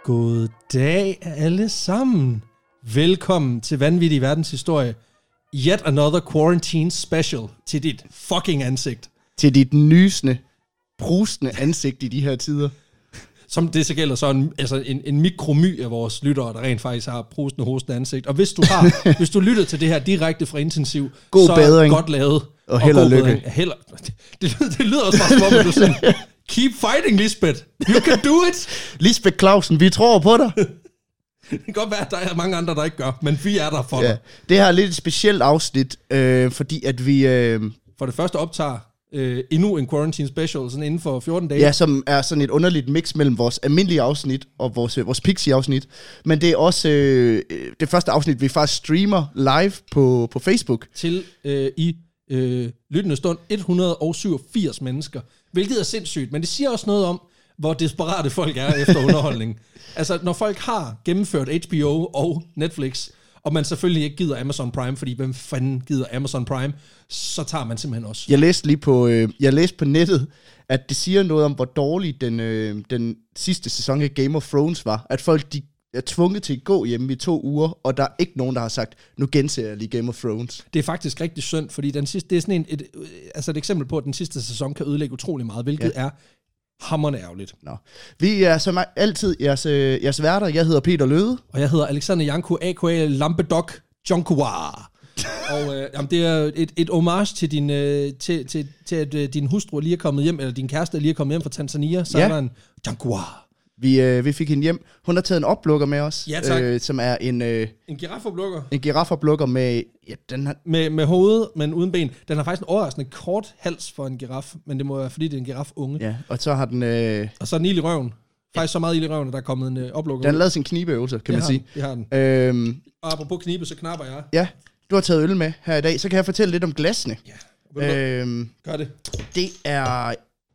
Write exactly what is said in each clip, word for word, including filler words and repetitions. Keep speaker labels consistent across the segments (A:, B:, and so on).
A: God dag alle sammen. Velkommen til Vanvittig Verdenshistorie. Yet another quarantine special til dit fucking ansigt.
B: Til dit nysende, brusende ansigt i de her tider.
A: Som det så gælder så en, altså en, en mikromy af vores lyttere, der rent faktisk har brusende, hostende ansigt. Og hvis du har, hvis du lytter til det her direkte fra intensiv,
B: god
A: så
B: bedring.
A: Godt lavet.
B: Og, og held og lykke.
A: Held, det, det, det lyder også bare som om, du sådan, keep fighting, Lisbeth. You can do it.
B: Lisbeth Clausen, vi tror på dig.
A: Det kan godt være, at der er mange andre, der ikke gør, men vi er der for
B: ja.
A: dig.
B: Det her er lidt et specielt afsnit, øh, fordi at vi... Øh,
A: for det første optager øh, endnu en quarantine special, sådan inden for fjorten dage.
B: Ja, som er sådan et underligt mix mellem vores almindelige afsnit og vores, øh, vores Pixie-afsnit. Men det er også øh, det første afsnit, vi faktisk streamer live på, på Facebook.
A: Til øh, i øh, lyttende stund et hundrede og syvogfirs mennesker, hvilket er sindssygt, men det siger også noget om, hvor desperate folk er efter underholdning. Altså, når folk har gennemført H B O og Netflix, og man selvfølgelig ikke gider Amazon Prime, fordi hvem fanden gider Amazon Prime, så tager man simpelthen også.
B: Jeg læste lige på, øh, jeg læste på nettet, at det siger noget om, hvor dårlig den, øh, den sidste sæson af Game of Thrones var. At folk de er tvunget til at gå hjemme i to uger, og der er ikke nogen, der har sagt, nu genser jeg lige Game of Thrones.
A: Det er faktisk rigtig synd, fordi den sidste, det er sådan en, et, altså et eksempel på, at den sidste sæson kan ødelægge utrolig meget, hvilket ja. er hammerende ærgerligt.
B: Nå. Vi er som altid jeres, øh, jeres værter. Jeg hedder Peter Løde.
A: Og jeg hedder Alexander Janko, a k a. Lampedok Jonkua. Og øh, jamen, det er et, et homage til, din, øh, til, til, til at øh, din hustru lige er kommet hjem, eller din kæreste er lige er kommet hjem fra Tanzania, så ja. er der en Jonkua.
B: Vi, øh, vi fik hende hjem. Hun har taget en oplukker med os.
A: Ja, tak.
B: Øh, som er en... Øh,
A: en girafoplukker.
B: En girafoplukker med... Ja, den har...
A: med... Med hovedet, men uden ben. Den har faktisk en overraskende kort hals for en giraf, men det må være, fordi det er en giraf unge.
B: Ja, og så har den... Øh...
A: Og så er den ild i røven. Faktisk ja. så meget ild i røven, at der er kommet en øh, oplukker.
B: Den har lavet sin knibeøvelse, kan
A: det
B: man sige.
A: Den, det har den.
B: Øhm...
A: Og apropos knibe, så knapper jeg.
B: Ja, du har taget øl med her i dag. Så kan jeg fortælle lidt om glasene.
A: Ja.
B: Øhm...
A: Gør det.
B: Det er...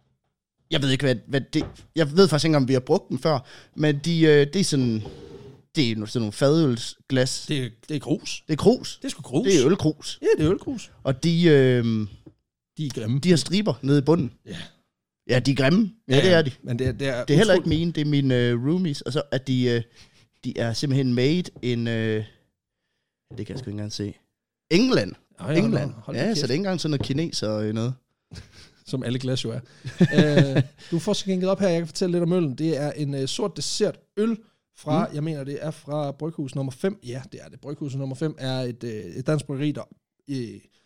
B: Jeg ved ikke, hvad, hvad det... Jeg ved faktisk ikke, om vi har brugt dem før, men de, øh, det er sådan... Det er sådan nogle fadølsglas.
A: Det er, det er grus.
B: Det er grus.
A: Det er sgu grus.
B: Det er ølgrus.
A: Ja, det er ølgrus.
B: Og de... Øh,
A: de er grimme.
B: De har striber nede i bunden.
A: Ja.
B: Ja, de er grimme. Ja, ja det er de.
A: Men det er, det er,
B: det er heller ikke mine, det er mine uh, roomies. Og så at de, uh, de er simpelthen made in... Uh, det kan jeg sgu ikke engang se. England.
A: Ej, hold
B: England.
A: Hold
B: ja, så det er ikke engang sådan noget kineser og noget.
A: Som alle glas jo er. uh, du får så gænget op her, jeg kan fortælle lidt om øllen. Det er en uh, sort dessert øl fra, mm. jeg mener det er fra Bryghus nummer fem. Ja, det er det. Bryghus nummer fem er et, uh, et dansk bryggeri, der uh,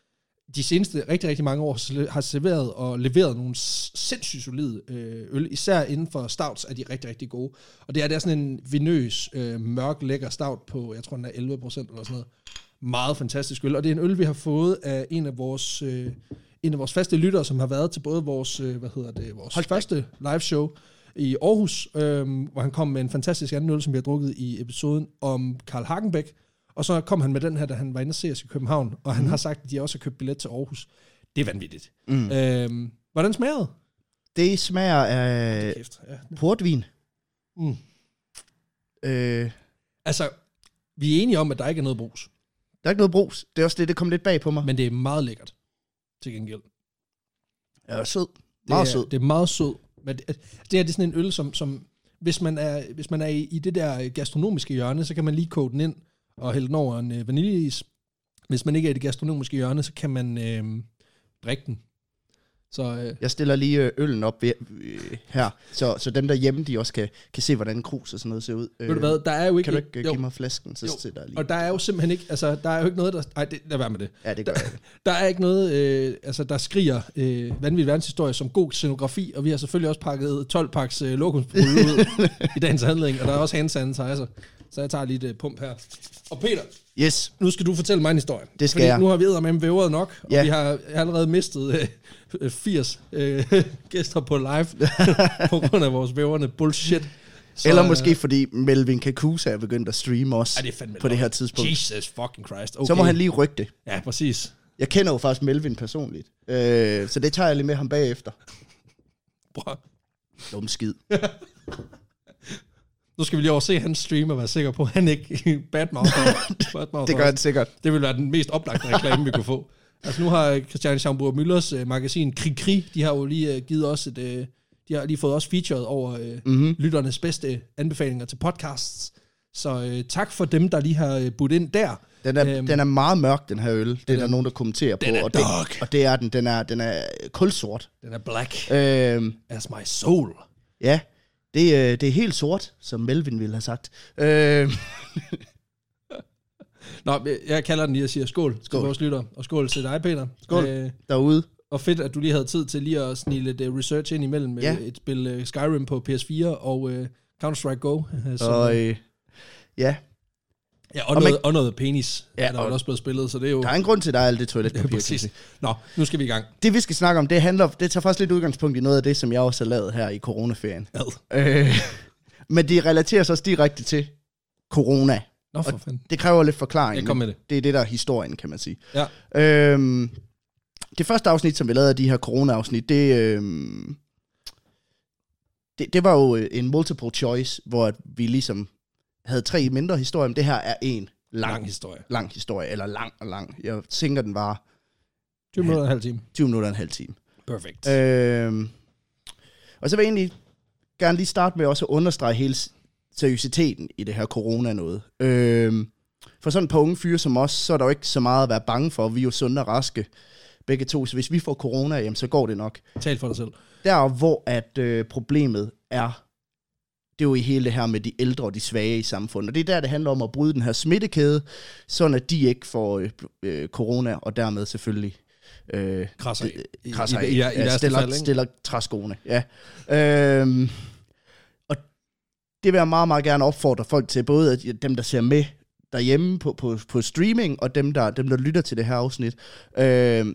A: de seneste rigtig, rigtig mange år har serveret og leveret nogle sindssygt solide uh, øl. Især inden for stouts er de rigtig, rigtig gode. Og det er, det er sådan en vinøs, uh, mørk, lækker stout på, jeg tror den er elleve procent eller sådan noget. Meget fantastisk øl. Og det er en øl, vi har fået af en af vores... Uh, en af vores faste lyttere, som har været til både vores, hvad hedder det, vores Hold første live show i Aarhus, øhm, hvor han kom med en fantastisk anden øl, som vi har drukket i episoden om Karl Hagenbeck. Og så kom han med den her, da han var inde og se os i København, og han mm. har sagt, at de også har købt billet til Aarhus. Det er vanvittigt. Mm. Øhm, hvordan smager det?
B: Det smager af Kæft, ja. portvin.
A: Mm.
B: Øh.
A: Altså, vi er enige om, at der ikke er noget brus.
B: Der er ikke noget brus. Det er også det, det kom lidt bag på mig.
A: Men det er meget lækkert. Til gengæld.
B: Ja, sød. Meget
A: det er,
B: sød.
A: Det er meget sød. Men det, det er det sådan en øl, som, som hvis man er, hvis man er i, i det der gastronomiske hjørne, så kan man lige koge den ind og hælde den over en øh, vaniljeis. Hvis man ikke er i det gastronomiske hjørne, så kan man øh, drikke den. Så, øh,
B: jeg stiller lige øllen op ved, øh, her, så, så dem der hjemme, de også kan, kan se, hvordan krus og sådan noget ser ud.
A: Ved du hvad, der er jo ikke...
B: Kan du ikke jo, give mig flasken, så til dig lige.
A: Og der er jo simpelthen ikke, altså der er jo ikke noget, der... Ej, det, lad være med det.
B: Ja, det gør
A: der,
B: jeg.
A: Der er ikke noget, øh, altså der skriger øh, vanvittig verdenshistorie som god scenografi, og vi har selvfølgelig også pakket tolv paks øh, lokumsbrud ud i dagens handling, og der er også hand sanitizer. Så jeg tager lige et pump her. Og Peter,
B: yes.
A: Nu skal du fortælle mig en historie.
B: Det skal
A: Fordi
B: jeg.
A: Nu har vi eddermame vævret nok, og
B: ja.
A: vi har allerede mistet øh, firs øh, gæster på live på grund af vores vævrende bullshit.
B: Så, eller måske fordi Melvin Kakusa er begyndt at streame også
A: det
B: på det her tidspunkt.
A: Jesus fucking Christ. Okay.
B: Så må han lige rykke det.
A: Ja, præcis.
B: Jeg kender jo faktisk Melvin personligt, øh, så det tager jeg lige med ham bagefter.
A: Bror.
B: Dum skid.
A: Nu skal vi lige over se hans stream og være sikker på, at han ikke badmouth.
B: Det gør han sikkert.
A: Det vil være den mest oplagte reklame, vi kunne få. Altså nu har Christian Schaumburg Müllers uh, magasin Krig Krig, de har jo lige uh, givet os et... Uh, De har lige fået også featured over øh, mm-hmm. lytternes bedste anbefalinger til podcasts. Så øh, tak for dem, der lige har øh, budt ind der.
B: Den er, æm, den er meget mørk, den her øl. Det er der nogen, der kommenterer på.
A: Den er
B: og
A: dark.
B: Det, og det er den. Den er, den er kulsort.
A: Den er black.
B: Øhm,
A: As my soul.
B: Ja, det, øh, det er helt sort, som Melvin ville have sagt. Øhm.
A: Nå, jeg kalder den lige og siger skål, skål. til vores lytter. Og skål til dig, Peter.
B: Skål øh, derude.
A: Og fedt, at du lige havde tid til lige at snige lidt uh, research ind imellem med ja. et spil uh, Skyrim på P S fire og uh, Counter-Strike Go. Så,
B: og øh, ja.
A: Ja, og, og, noget, man, og noget penis, ja, er der og også blevet spillet, så det er jo...
B: Der er en grund til, at der er alt det toiletpapir.
A: Ja, præcis. Nå, nu skal vi i gang.
B: Det, vi skal snakke om, det handler, det tager faktisk lidt udgangspunkt i noget af det, som jeg også har lavet her i coronaferien. Øh, men det relaterer sig også direkte til corona.
A: Nå, for fanden.
B: Det kræver lidt forklaring.
A: Jeg kom med det.
B: Det er det, der er historien, kan man sige.
A: Ja.
B: Øhm, det første afsnit, som vi lavede af de her corona-afsnit, det, øhm, det, det var jo en multiple choice, hvor vi ligesom havde tre mindre historier, men det her er en lang,
A: lang historie.
B: Lang historie, eller lang og lang. Jeg tænker, den var...
A: tyve minutter og en halv time.
B: tyve minutter og en halv time.
A: Perfekt.
B: Øhm, og så vil jeg egentlig gerne lige starte med også at understrege hele seriøsiteten i det her corona noget. Øhm, for sådan et par unge fyre som os, så er der jo ikke så meget at være bange for. Vi er jo sunde og raske, begge to. Så hvis vi får corona, jamen, så går det nok.
A: Tal for dig selv.
B: Der hvor at øh, problemet er, det er jo i hele det her med de ældre og de svage i samfundet. Og det er der, det handler om at bryde den her smittekæde, sådan at de ikke får øh, øh, corona, og dermed selvfølgelig
A: øh, krasser af.
B: I, krasser
A: i, i, i, i
B: ja, stiller,
A: fald,
B: stiller træskoene. Ja. Øhm, og det vil jeg meget, meget gerne opfordre folk til, både dem, der ser med derhjemme på, på, på streaming, og dem der, dem, der lytter til det her afsnit. Øhm,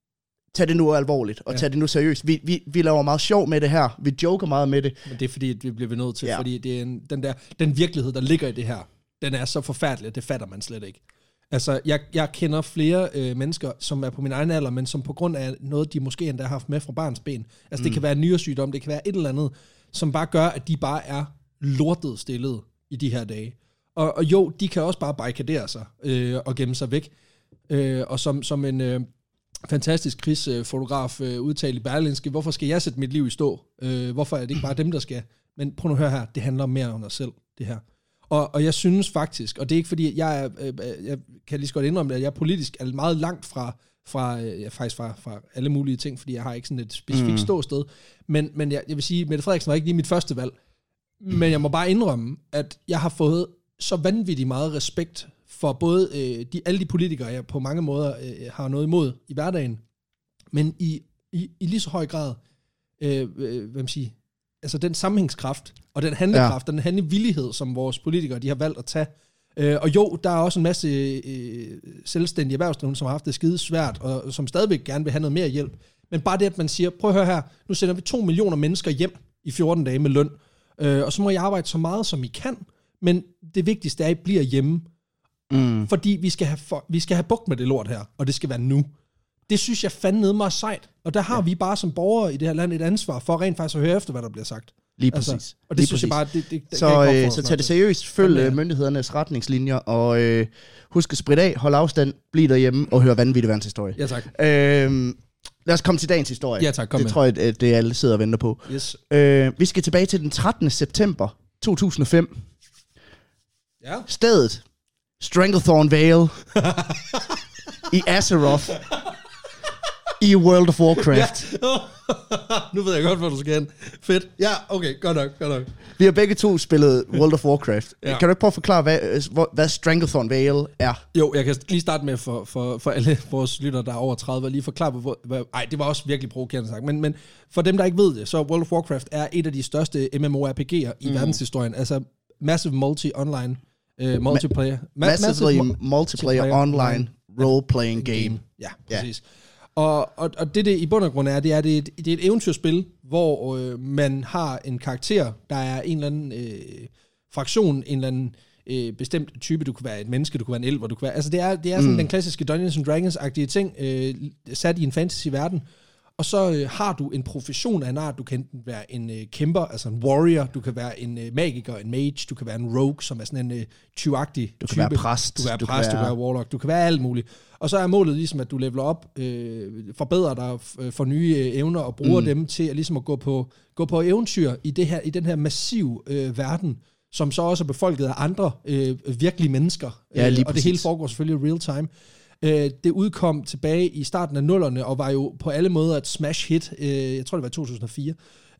B: tag det nu alvorligt, og ja. tag det nu seriøst. Vi, vi, vi laver meget sjov med det her. Vi joker meget med det.
A: Men det er fordi, vi bliver nødt til,
B: ja.
A: fordi det er en, den, der, den virkelighed, der ligger i det her, den er så forfærdelig, at det fatter man slet ikke. Altså, jeg, jeg kender flere øh, mennesker, som er på min egen alder, men som på grund af noget, de måske endda har haft med fra barns ben. Altså, mm. det kan være en nyresygdom, det kan være et eller andet, som bare gør, at de bare er lortet stillet i de her dage. Og, og jo, de kan også bare barrikadere sig øh, og gemme sig væk. Øh, og som, som en... Øh, fantastisk krigsfotograf øh, udtalt i Berlingske, hvorfor skal jeg sætte mit liv i stå? Øh, hvorfor er det ikke bare dem, der skal? Men prøv nu at høre her, det handler mere om os selv, det her. Og, og jeg synes faktisk, og det er ikke fordi, jeg, er, øh, jeg kan lige så godt indrømme det, at jeg er politisk er meget langt fra, fra øh, faktisk fra, fra alle mulige ting, fordi jeg har ikke sådan et specifikt mm. ståsted. Men, men jeg, jeg vil sige, Mette Frederiksen var ikke lige mit første valg. Men jeg må bare indrømme, at jeg har fået så vanvittigt meget respekt for både øh, de, alle de politikere, jeg på mange måder øh, har noget imod i hverdagen, men i, i, i lige så høj grad, øh, øh, hvad man siger, altså den sammenhængskraft, og den handlekraft, ja. den handlevillighed, som vores politikere, de har valgt at tage. Øh, og jo, der er også en masse øh, selvstændige erhvervsdrivende, som har haft det skide svært, og som stadigvæk gerne vil have noget mere hjælp. Men bare det, at man siger, prøv at høre her, nu sender vi to millioner mennesker hjem i fjorten dage med løn, øh, og så må I arbejde så meget, som I kan, men det vigtigste er, at I bliver hjemme. Mm. Fordi vi skal, have for, vi skal have bugt med det lort her, og det skal være nu. Det synes jeg fandme meget sejt. Og der har ja. vi bare som borgere i det her land et ansvar for rent faktisk at høre efter, hvad der bliver sagt.
B: Lige præcis. Altså,
A: og det
B: Lige
A: synes
B: præcis.
A: jeg bare, det, det, det
B: så, øh, så tag det seriøst, følg ja. myndighedernes retningslinjer, og øh, husk at spritte af, hold afstand, bliv derhjemme og hør vanvittig verdenshistorie.
A: Ja, tak.
B: Øh, lad os komme til dagens historie.
A: Ja, tak. Kom
B: det
A: med.
B: tror jeg, at det alle sidder og venter på.
A: Yes.
B: Øh, vi skal tilbage til den trettende september to tusind og fem.
A: Ja.
B: Stedet Stranglethorn Vale i Azeroth i World of Warcraft.
A: Ja. Nu ved jeg godt, hvor du skal hen. Fedt. Ja, okay, godt nok, godt nok.
B: Vi har begge to spillet World of Warcraft. Ja. Kan du ikke prøve at forklare, hvad, hvad Stranglethorn Vale er?
A: Jo, jeg kan lige starte med for, for, for alle vores lyttere, der er over tredive, lige forklare, hvor... hvad, ej, det var også virkelig provokerende sagt, men, men for dem, der ikke ved det, så World of Warcraft er et af de største MMORPG'er i mm. verdenshistorien. Altså Massive Multi-Online uh, Multiplayer.
B: Ma- massively Massive Multiplayer Online Role-Playing Game. game.
A: Ja, præcis. Ja. Og, og, og det, det i bund og grund er, det er, det er, et, det er et eventyrspil, hvor øh, man har en karakter, der er en eller anden øh, fraktion, en eller anden øh, bestemt type. Du kan være et menneske, du kan være en elver, du kan være... Altså det er, det er sådan mm. den klassiske Dungeons and Dragons-agtige ting, øh, sat i en fantasy-verden. og så øh, har du en profession af en art. Du kan enten være en øh, kæmper, altså en warrior, du kan være en øh, magiker, en mage, du kan være en rogue, som er sådan en øh, tyvagtig
B: Du kan
A: type.
B: være præst.
A: Du kan være du præst, kan være... du kan være warlock, du kan være alt muligt. Og så er målet ligesom, at du leveler op, øh, forbedrer dig, øh, får nye øh, evner og bruger mm. dem til at, ligesom at gå på, gå på eventyr i, det her, i den her massive øh, verden, som så også er befolket af andre øh, virkelige mennesker.
B: Ja, lige
A: øh, og det hele foregår selvfølgelig real time. Øh, det udkom tilbage i starten af nullerne, og var jo på alle måder et smash hit. Øh, jeg tror, det var to tusind og fire.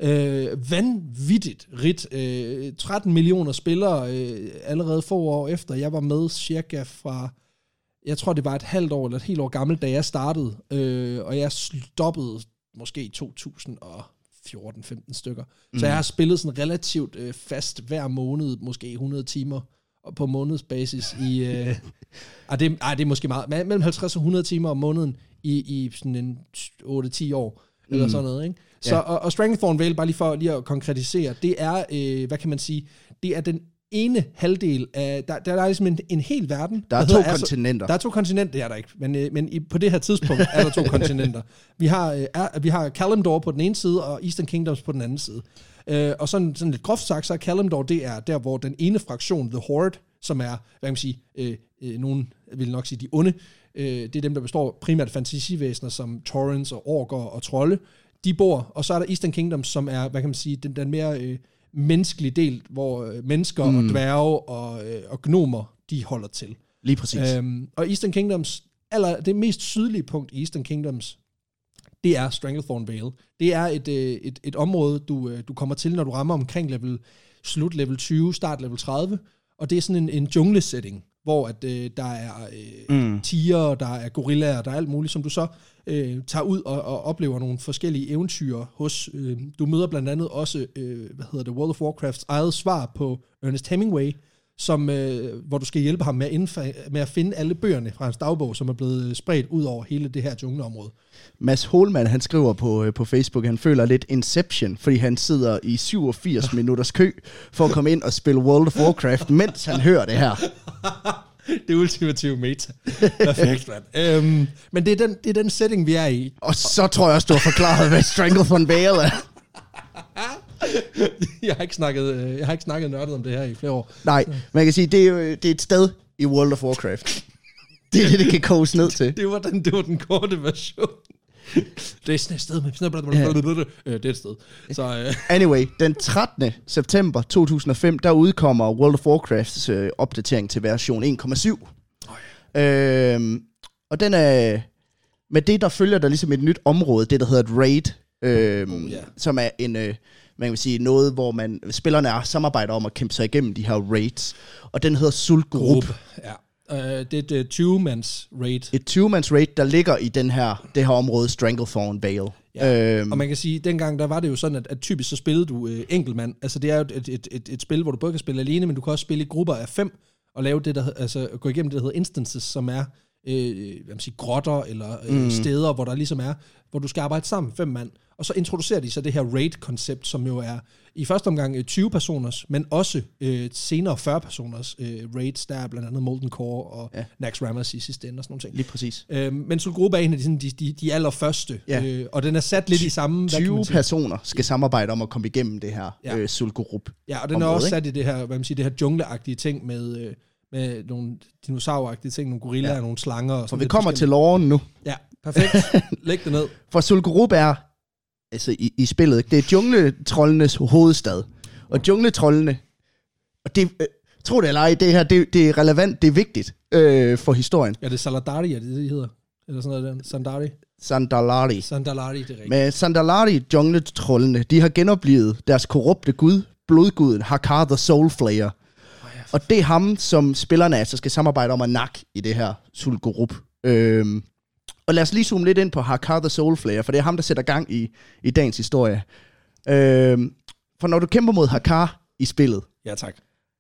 A: Øh, vanvittigt rigt. Øh, tretten millioner spillere øh, allerede få år efter. Jeg var med cirka fra, jeg tror, det var et halvt år eller et helt år gammelt, da jeg startede. Øh, og jeg stoppede måske i to tusind og fjorten femten stykker. Mm. Så jeg har spillet sådan relativt øh, fast hver måned, måske hundrede timer og på månedsbasis i... Øh, ej, det, ej, det er måske meget. Mellem halvtreds og hundrede timer om måneden i, i sådan en otte til ti år, mm. eller sådan noget, ikke? Så, ja. og, og Stranglethorn Vale, bare lige for lige at konkretisere, det er, øh, hvad kan man sige, det er den ene halvdel af... Der, der er ligesom en, en hel verden.
B: Der er to hedder, kontinenter.
A: Der er to kontinenter, det er der ikke. Men, øh, men i, på det her tidspunkt er der to kontinenter. Vi har, øh, er, vi har Kalimdor på den ene side, og Eastern Kingdoms på den anden side. Øh, og sådan, sådan lidt groft sagt, så er Kalimdor, det er der, hvor den ene fraktion, The Horde, som er, hvad kan man sige, øh, øh, nogen vil nok sige de onde, øh, det er dem, der består primært af fantasivæsener, som Taurens og orker og trolde, de bor, og så er der Eastern Kingdoms, som er, hvad kan man sige, den, den mere øh, menneskelige del, hvor øh, mennesker mm. og dværge og, øh, og gnomer, de holder til.
B: Lige præcis.
A: Øhm, og Eastern Kingdoms, eller det mest sydlige punkt i Eastern Kingdoms, det er Stranglethorn Vale. Det er et, øh, et, et område, du, øh, du kommer til, når du rammer omkring level, slut level tyve, start level tredive, og det er sådan en, en jungle-setting, hvor at, øh, der er øh, mm. tiger, der er gorillaer, der er alt muligt, som du så øh, tager ud og, og oplever nogle forskellige eventyr hos. Øh, du møder blandt andet også, øh, hvad hedder det, World of Warcrafts eget svar på Ernest Hemingway, som, øh, hvor du skal hjælpe ham med at, indfa- med at finde alle bøgerne fra hans dagbog, som er blevet spredt ud over hele det her jungleområde.
B: Mads Holman, han skriver på, øh, på Facebook, han føler lidt Inception, fordi han sidder i syvogfirs minutters kø for at komme ind og spille World of Warcraft, mens han hører det her.
A: Det ultimative meta. Perfekt, mand. Øhm, men det er, den, det er den setting, vi er i.
B: Og så tror jeg også, du har forklaret, hvad Stranglethorn Vale er.
A: jeg har ikke snakket, jeg har ikke snakket nørdet om det her i flere år.
B: Nej, man kan sige, det er jo det er et sted i World of Warcraft. Det er det, det kan koges ned til.
A: det, var den, det var den korte version. Det er sådan et sted med ja. Det er et sted. Så, uh.
B: Anyway, den trettende september to tusind og fem, der udkommer World of Warcrafts øh, opdatering til version en komma syv. Oh, ja. øhm, og den er... Med det, der følger der ligesom et nyt område, det der hedder et raid, øhm, oh, yeah. som er en... Øh, man kan sige noget, hvor man spillerne er samarbejder om at kæmpe sig igennem de her raids. Og den hedder Sul'Gurub.
A: Ja. Uh, det er et tyve-mands raid.
B: Et tyve-mands raid, der ligger i den her, det her område, Stranglethorn Vale.
A: Ja. Øhm. Og man kan sige, at dengang der var det jo sådan, at, at typisk så spillede du øh, enkeltmand. Altså det er jo et, et, et, et spil, hvor du både kan spille alene, men du kan også spille i grupper af fem, og lave det, der, altså gå igennem det, der hedder instances, som er øh, hvad man siger, grotter eller øh, mm. steder, hvor der ligesom er, hvor du skal arbejde sammen, fem mand. Og så introducerer de så det her raid-koncept, som jo er i første omgang tyve personers, men også øh, senere fyrre personers øh, raids. Der er blandt andet Molten Core og ja. Naxxramas i sidste ende og sådan nogle ting.
B: Lige præcis.
A: Øh, men Sul'Gurub er en af de, de, de, de allerførste, ja. øh, og den er sat lidt i samme...
B: tyve personer skal samarbejde om at komme igennem det her ja. øh, Sul'Gurub.
A: Ja, og den område, er også sat i det her, hvad man siger, det her jungleagtige ting med... Øh, med nogle dinosauragtige ting, nogle gorillaer, ja. nogle slanger. Og
B: for vi kommer til loven nu.
A: Ja, perfekt. Læg det ned.
B: For Sul'Gurub er, altså i, i spillet, det er jungletrollenes hovedstad. Og jungletrollene, og det, øh, tro det eller ej, det her, det, det er relevant, det er vigtigt øh, for historien.
A: Ja, det er Saladari, er det det, de hedder? Eller sådan noget der? Sandari?
B: Sandalari.
A: Sandalari, det er rigtigt.
B: Med Sandalari, jungletrollene, de har genoplevet deres korrupte gud, blodguden Hakar the Soulflayer. Og det er ham, som spillerne altså skal samarbejde om at nakke i det her Sul'Gurub. Øhm, og lad os lige zoome lidt ind på Hakar the Soulflayer, for det er ham, der sætter gang i, i dagens historie. Øhm, for når du kæmper mod Hakar i spillet,
A: ja, tak.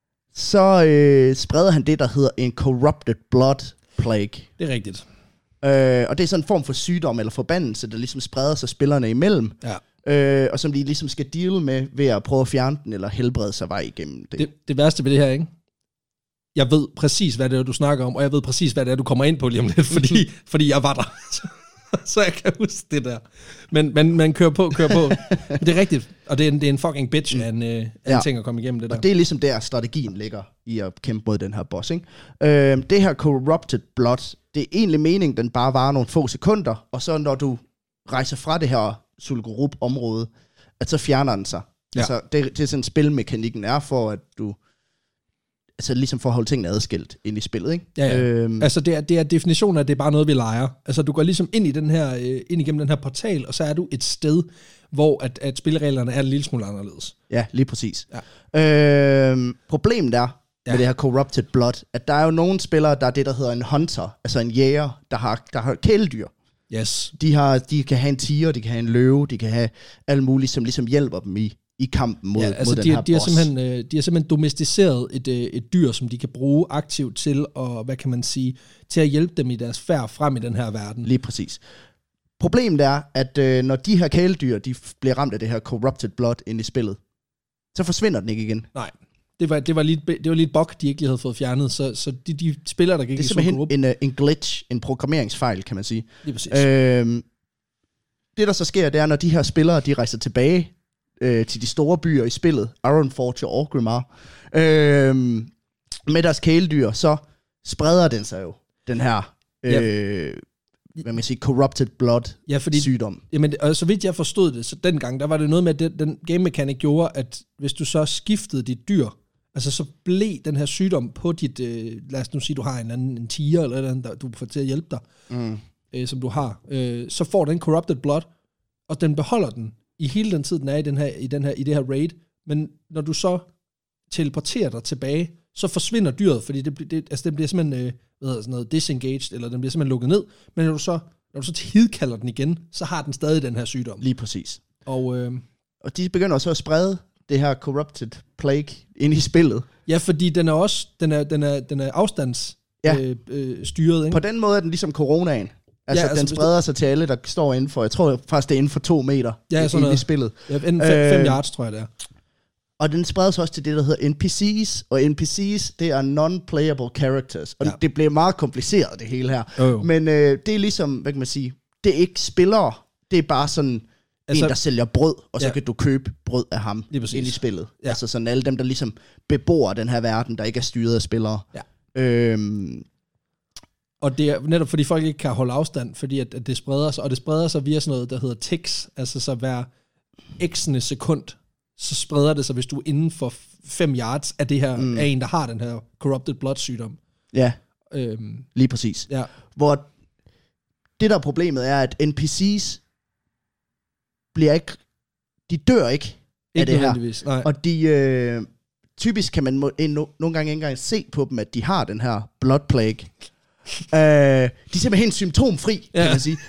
B: så øh, spreder han det, der hedder en Corrupted Blood Plague.
A: Det er rigtigt.
B: Øh, og det er sådan en form for sygdom eller forbandelse, der ligesom spreder sig spillerne imellem.
A: Ja.
B: Øh, og som de ligesom skal deal med ved at prøve at fjerne den, eller helbrede sig vej igennem det.
A: Det, det værste ved det her, ikke? Jeg ved præcis, hvad det er, du snakker om, og jeg ved præcis, hvad det er, du kommer ind på lige om lidt, fordi, fordi jeg var der. så jeg kan huske det der. Men, men man kører på, kører på. Men det er rigtigt, og det er en, det er en fucking bitch af en, øh, ja. en ting at komme igennem det der.
B: Og det er ligesom der, strategien ligger i at kæmpe mod den her boss, ikke? Øh, det her Corrupted Blood, det er egentlig meningen, den bare varer nogle få sekunder, og så når du rejser fra det her Sulgurup-område, at så fjerner den sig. Ja. Altså, det, det er sådan spilmekanikken er for, at du... Altså ligesom for at holde tingene adskilt ind i spillet, ikke?
A: Ja, ja. Øhm. Altså det er, det er definitionen af, at det er bare noget, vi leger. Altså du går ligesom ind i den her, øh, ind igennem den her portal, og så er du et sted, hvor at, at spillereglerne er en lille smule anderledes.
B: Ja, lige præcis. Ja. Øhm, problemet er, ja. med det her Corrupted Blood, at der er jo nogle spillere, der er det, der hedder en hunter, altså en jæger, der har, der har kæledyr.
A: Yes.
B: De, har, de kan have en tiger, de kan have en løve, de kan have alt muligt, som ligesom hjælper dem i, i kampen mod, ja, altså mod de, den her
A: de
B: boss.
A: Er simpelthen, øh, de har simpelthen domesticeret et, øh, et dyr, som de kan bruge aktivt til, og hvad kan man sige, til at hjælpe dem i deres færd frem i den her verden.
B: Lige præcis. Problemet er, at øh, når de her kæledyr, de bliver ramt af det her Corrupted Blood ind i spillet, så forsvinder den ikke igen.
A: Nej. Det var, det var lige, det var lige et bug, de ikke lige havde fået fjernet, så, så de, de spillere, der gik i Sulgurup...
B: Det er simpelthen en, en glitch, en programmeringsfejl, kan man sige.
A: Lige præcis.
B: Øhm, det, der så sker, det er, når de her spillere, de rejser tilbage øh, til de store byer i spillet, Ironforge og Orgrimmar, øh, med deres kæledyr, så spreder den sig jo, den her... Øh, ja. Hvad man siger, corrupted blood ja, fordi, sygdom.
A: Jamen, og så vidt jeg forstod det, så dengang, der var det noget med, at den, den game mechanic gjorde, at hvis du så skiftede dit dyr, altså så blev den her sygdom på dit, øh, lad os nu sige, du har en eller anden en tiger, eller andet, der du får til at hjælpe dig, mm. øh, som du har, øh, så får den corrupted blood, og den beholder den i hele den tid, den er i, den her, i, den her, i det her raid, men når du så teleporterer dig tilbage, så forsvinder dyret, fordi det, det, altså det bliver simpelthen øh, hvad hedder sådan noget, disengaged, eller den bliver simpelthen lukket ned, men når du så, når du så hidkalder den igen, så har den stadig den her sygdom.
B: Lige præcis.
A: Og, øh,
B: og de begynder også at sprede det her corrupted plague ind i spillet.
A: Ja, fordi den er også, den er, den er, den er afstands ja. øh, øh, styret, ikke?
B: På den måde er den ligesom coronaen. Altså, ja, altså den spreder du... sig til alle, der står inden for, jeg tror faktisk, det er inden for to meter ja, i, i spillet.
A: Ja, inden fem, øh, fem yards, tror jeg, det er.
B: Og den spreder sig også til det, der hedder N P C's, og N P C's, det er non-playable characters. Og ja. det bliver meget kompliceret, det hele her. Oh, oh. Men øh, det er ligesom, hvad kan man sige, det er ikke spillere, det er bare sådan altså, en, der sælger brød, og så ja. kan du købe brød af ham ind i spillet. Ja. Altså sådan alle dem, der ligesom bebor den her verden, der ikke er styret af spillere. Ja. Øhm,
A: og det er netop, fordi folk ikke kan holde afstand, fordi at, at det spreder sig, og det spreder sig via sådan noget, der hedder ticks, altså så hver x'ende sekund, så spreder det sig, hvis du er inden for fem yards af det her, mm. af en, der har den her corrupted blood sygdom.
B: Ja, øhm, lige præcis. Ja. Hvor det der problemet er, at N P C's bliver ikke, de dør ikke, ikke af det her. Nej. Og de, øh, typisk kan man må, en, no, nogle gange ikke engang se på dem, at de har den her blood plague. øh, de er simpelthen symptomfri, ja. kan man sige.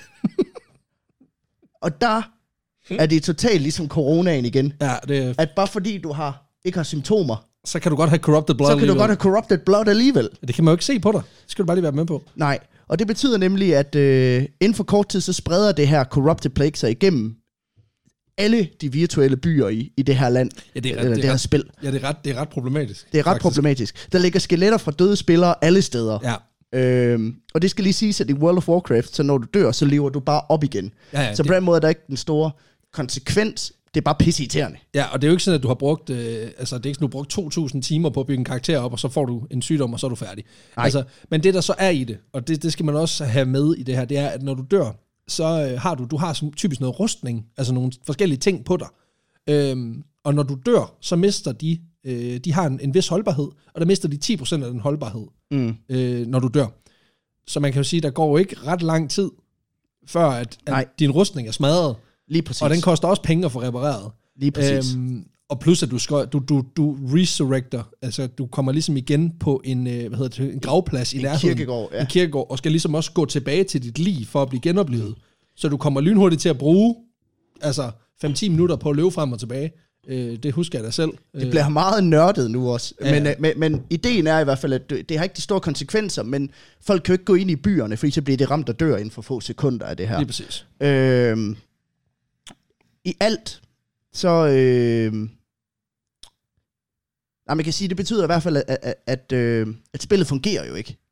B: Og der er det totalt ligesom coronaen igen. Ja, det er... At bare fordi du har ikke har symptomer,
A: så kan du godt have corrupted blood
B: Så kan alligevel. du godt have corrupted blood alligevel.
A: Det kan man jo ikke se på dig. Det skal du bare lige være med på.
B: Nej, og det betyder nemlig, at øh, inden for kort tid, så spreder det her corrupted plague sig igennem alle de virtuelle byer i, i det her land.
A: Ja, det er ret,
B: eller
A: det
B: det her
A: ret,
B: spil.
A: Ja, det er ret, det er ret problematisk.
B: Det er ret faktisk. problematisk. Der ligger skeletter fra døde spillere alle steder. Ja. Øhm, og det skal lige siges, at i World of Warcraft, så når du dør, så lever du bare op igen. Ja, ja, så på det... den måde er der ikke den store konsekvens. Det er bare pisseirriterende.
A: Ja, og det er jo ikke sådan, at du har brugt, øh, altså det er ikke sådan, du har brugt to tusind timer på at bygge en karakter op, og så får du en sygdom, og så er du færdig. Altså, men det, der så er i det, og det, det skal man også have med i det her, det er, at når du dør, så øh, har du, du har som, typisk noget rustning, altså nogle forskellige ting på dig. Øhm, og når du dør, så mister de, øh, de har en, en vis holdbarhed, og der mister de ti procent af den holdbarhed, mm. øh, når du dør. Så man kan jo sige, der går jo ikke ret lang tid, før at, at din rustning er smadret.
B: Lige præcis.
A: Og den koster også penge at få repareret.
B: Lige præcis. Øhm,
A: og plus, at du, skal, du, du, du resurrecter, altså du kommer ligesom igen på en, hvad hedder det, en gravplads i
B: en
A: nærheden.
B: Kirkegård, ja.
A: En kirkegård, og skal ligesom også gå tilbage til dit liv for at blive genoplevet. Mm. Så du kommer lynhurtigt til at bruge altså fem til ti minutter på at løbe frem og tilbage. Øh, det husker jeg da selv.
B: Det bliver meget nørdet nu også. Ja, men, ja. Men, men ideen er i hvert fald, at det har ikke de store konsekvenser, men folk kan jo ikke gå ind i byerne, fordi så bliver det ramt og dør inden for få sekunder af det her.
A: Lige præcis.
B: Øhm, I alt, så... Øh, nej, man kan sige, det betyder i hvert fald, at, at, at, øh, at spillet fungerer jo ikke.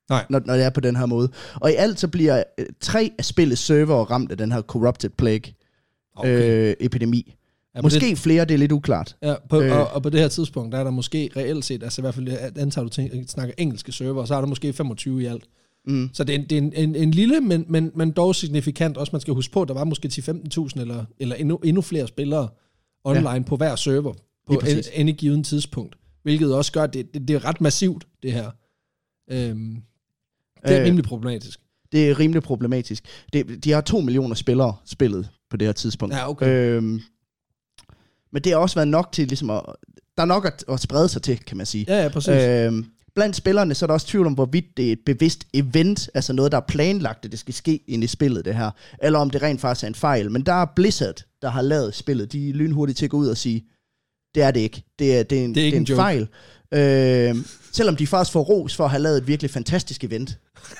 A: Nej.
B: Når, når det er på den her måde. Og i alt så bliver øh, tre af spillets servere ramt af den her Corrupted Plague okay. øh, epidemi. Ja, måske det, flere, det er lidt uklart.
A: Ja, på, øh, og, og på det her tidspunkt, der er der måske reelt set, altså i hvert fald antager du tænker, snakker engelske server, så er der måske femogtyve i alt. Mm. Så det er, en, det er en, en, en lille, men, men, men dog signifikant. Også man skal huske på, at der var måske ti til femten tusind eller, eller endnu, endnu flere spillere online ja. på hver server på en, en given tidspunkt. Hvilket også gør, at det, det, det er ret massivt, det her. Øhm, det er øh, rimelig problematisk.
B: Det er rimelig problematisk. Det, de har to millioner spillere spillet på det her tidspunkt.
A: Ja, okay.
B: Øhm, men det har også været nok til, ligesom at, der er nok at, at sprede sig til, kan man sige.
A: Ja, ja, præcis.
B: Øhm, blandt spillerne, så er der også tvivl om, hvorvidt det er et bevidst event, altså noget, der er planlagt, at det skal ske ind i spillet, det her. Eller om det rent faktisk er en fejl. Men der er Blizzard, der har lavet spillet. De er lynhurtigt til at gå ud og sige, det er det ikke. Det er, det er en, det er det er en, en fejl. Øhm, selvom de faktisk får ros for at have lavet et virkelig fantastisk event.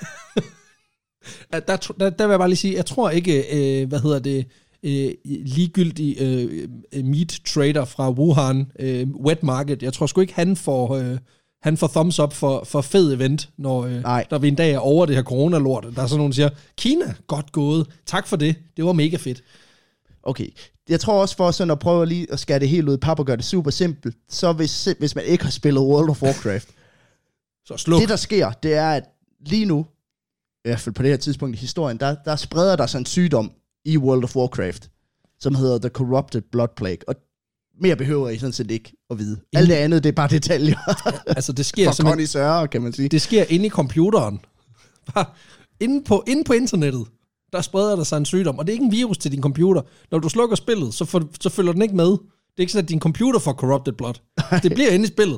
A: der, der, der vil jeg bare lige sige, jeg tror ikke, øh, hvad hedder det, øh, ligegyldig øh, meat trader fra Wuhan, øh, wet market, jeg tror sgu ikke, han får, øh, han får thumbs up for, for fed event, når, øh, når vi en dag er over det her corona-lort. Der er sådan nogen, der siger, Kina, godt gået, tak for det, det var mega fedt.
B: Okay, jeg tror også for sådan at prøve lige at skære det helt ud i pap og gøre det super simpelt, så hvis, hvis man ikke har spillet World of Warcraft,
A: så sluk.
B: Det der sker, det er, at lige nu, i hvert fald på det her tidspunkt i historien, der, der spreder der sig en sygdom i World of Warcraft, som hedder The Corrupted Blood Plague, og mere behøver I sådan set ikke at vide. Alt det andet, det er bare detaljer.
A: Altså det sker
B: for kondisører, kan man sige.
A: Det sker inde i computeren. Bare inde på, inde på internettet. Der spreder der sig en sygdom, og det er ikke en virus til din computer. Når du slukker spillet, så, for, så følger den ikke med. Det er ikke sådan, at din computer får corrupted blood. Det bliver inde i spillet.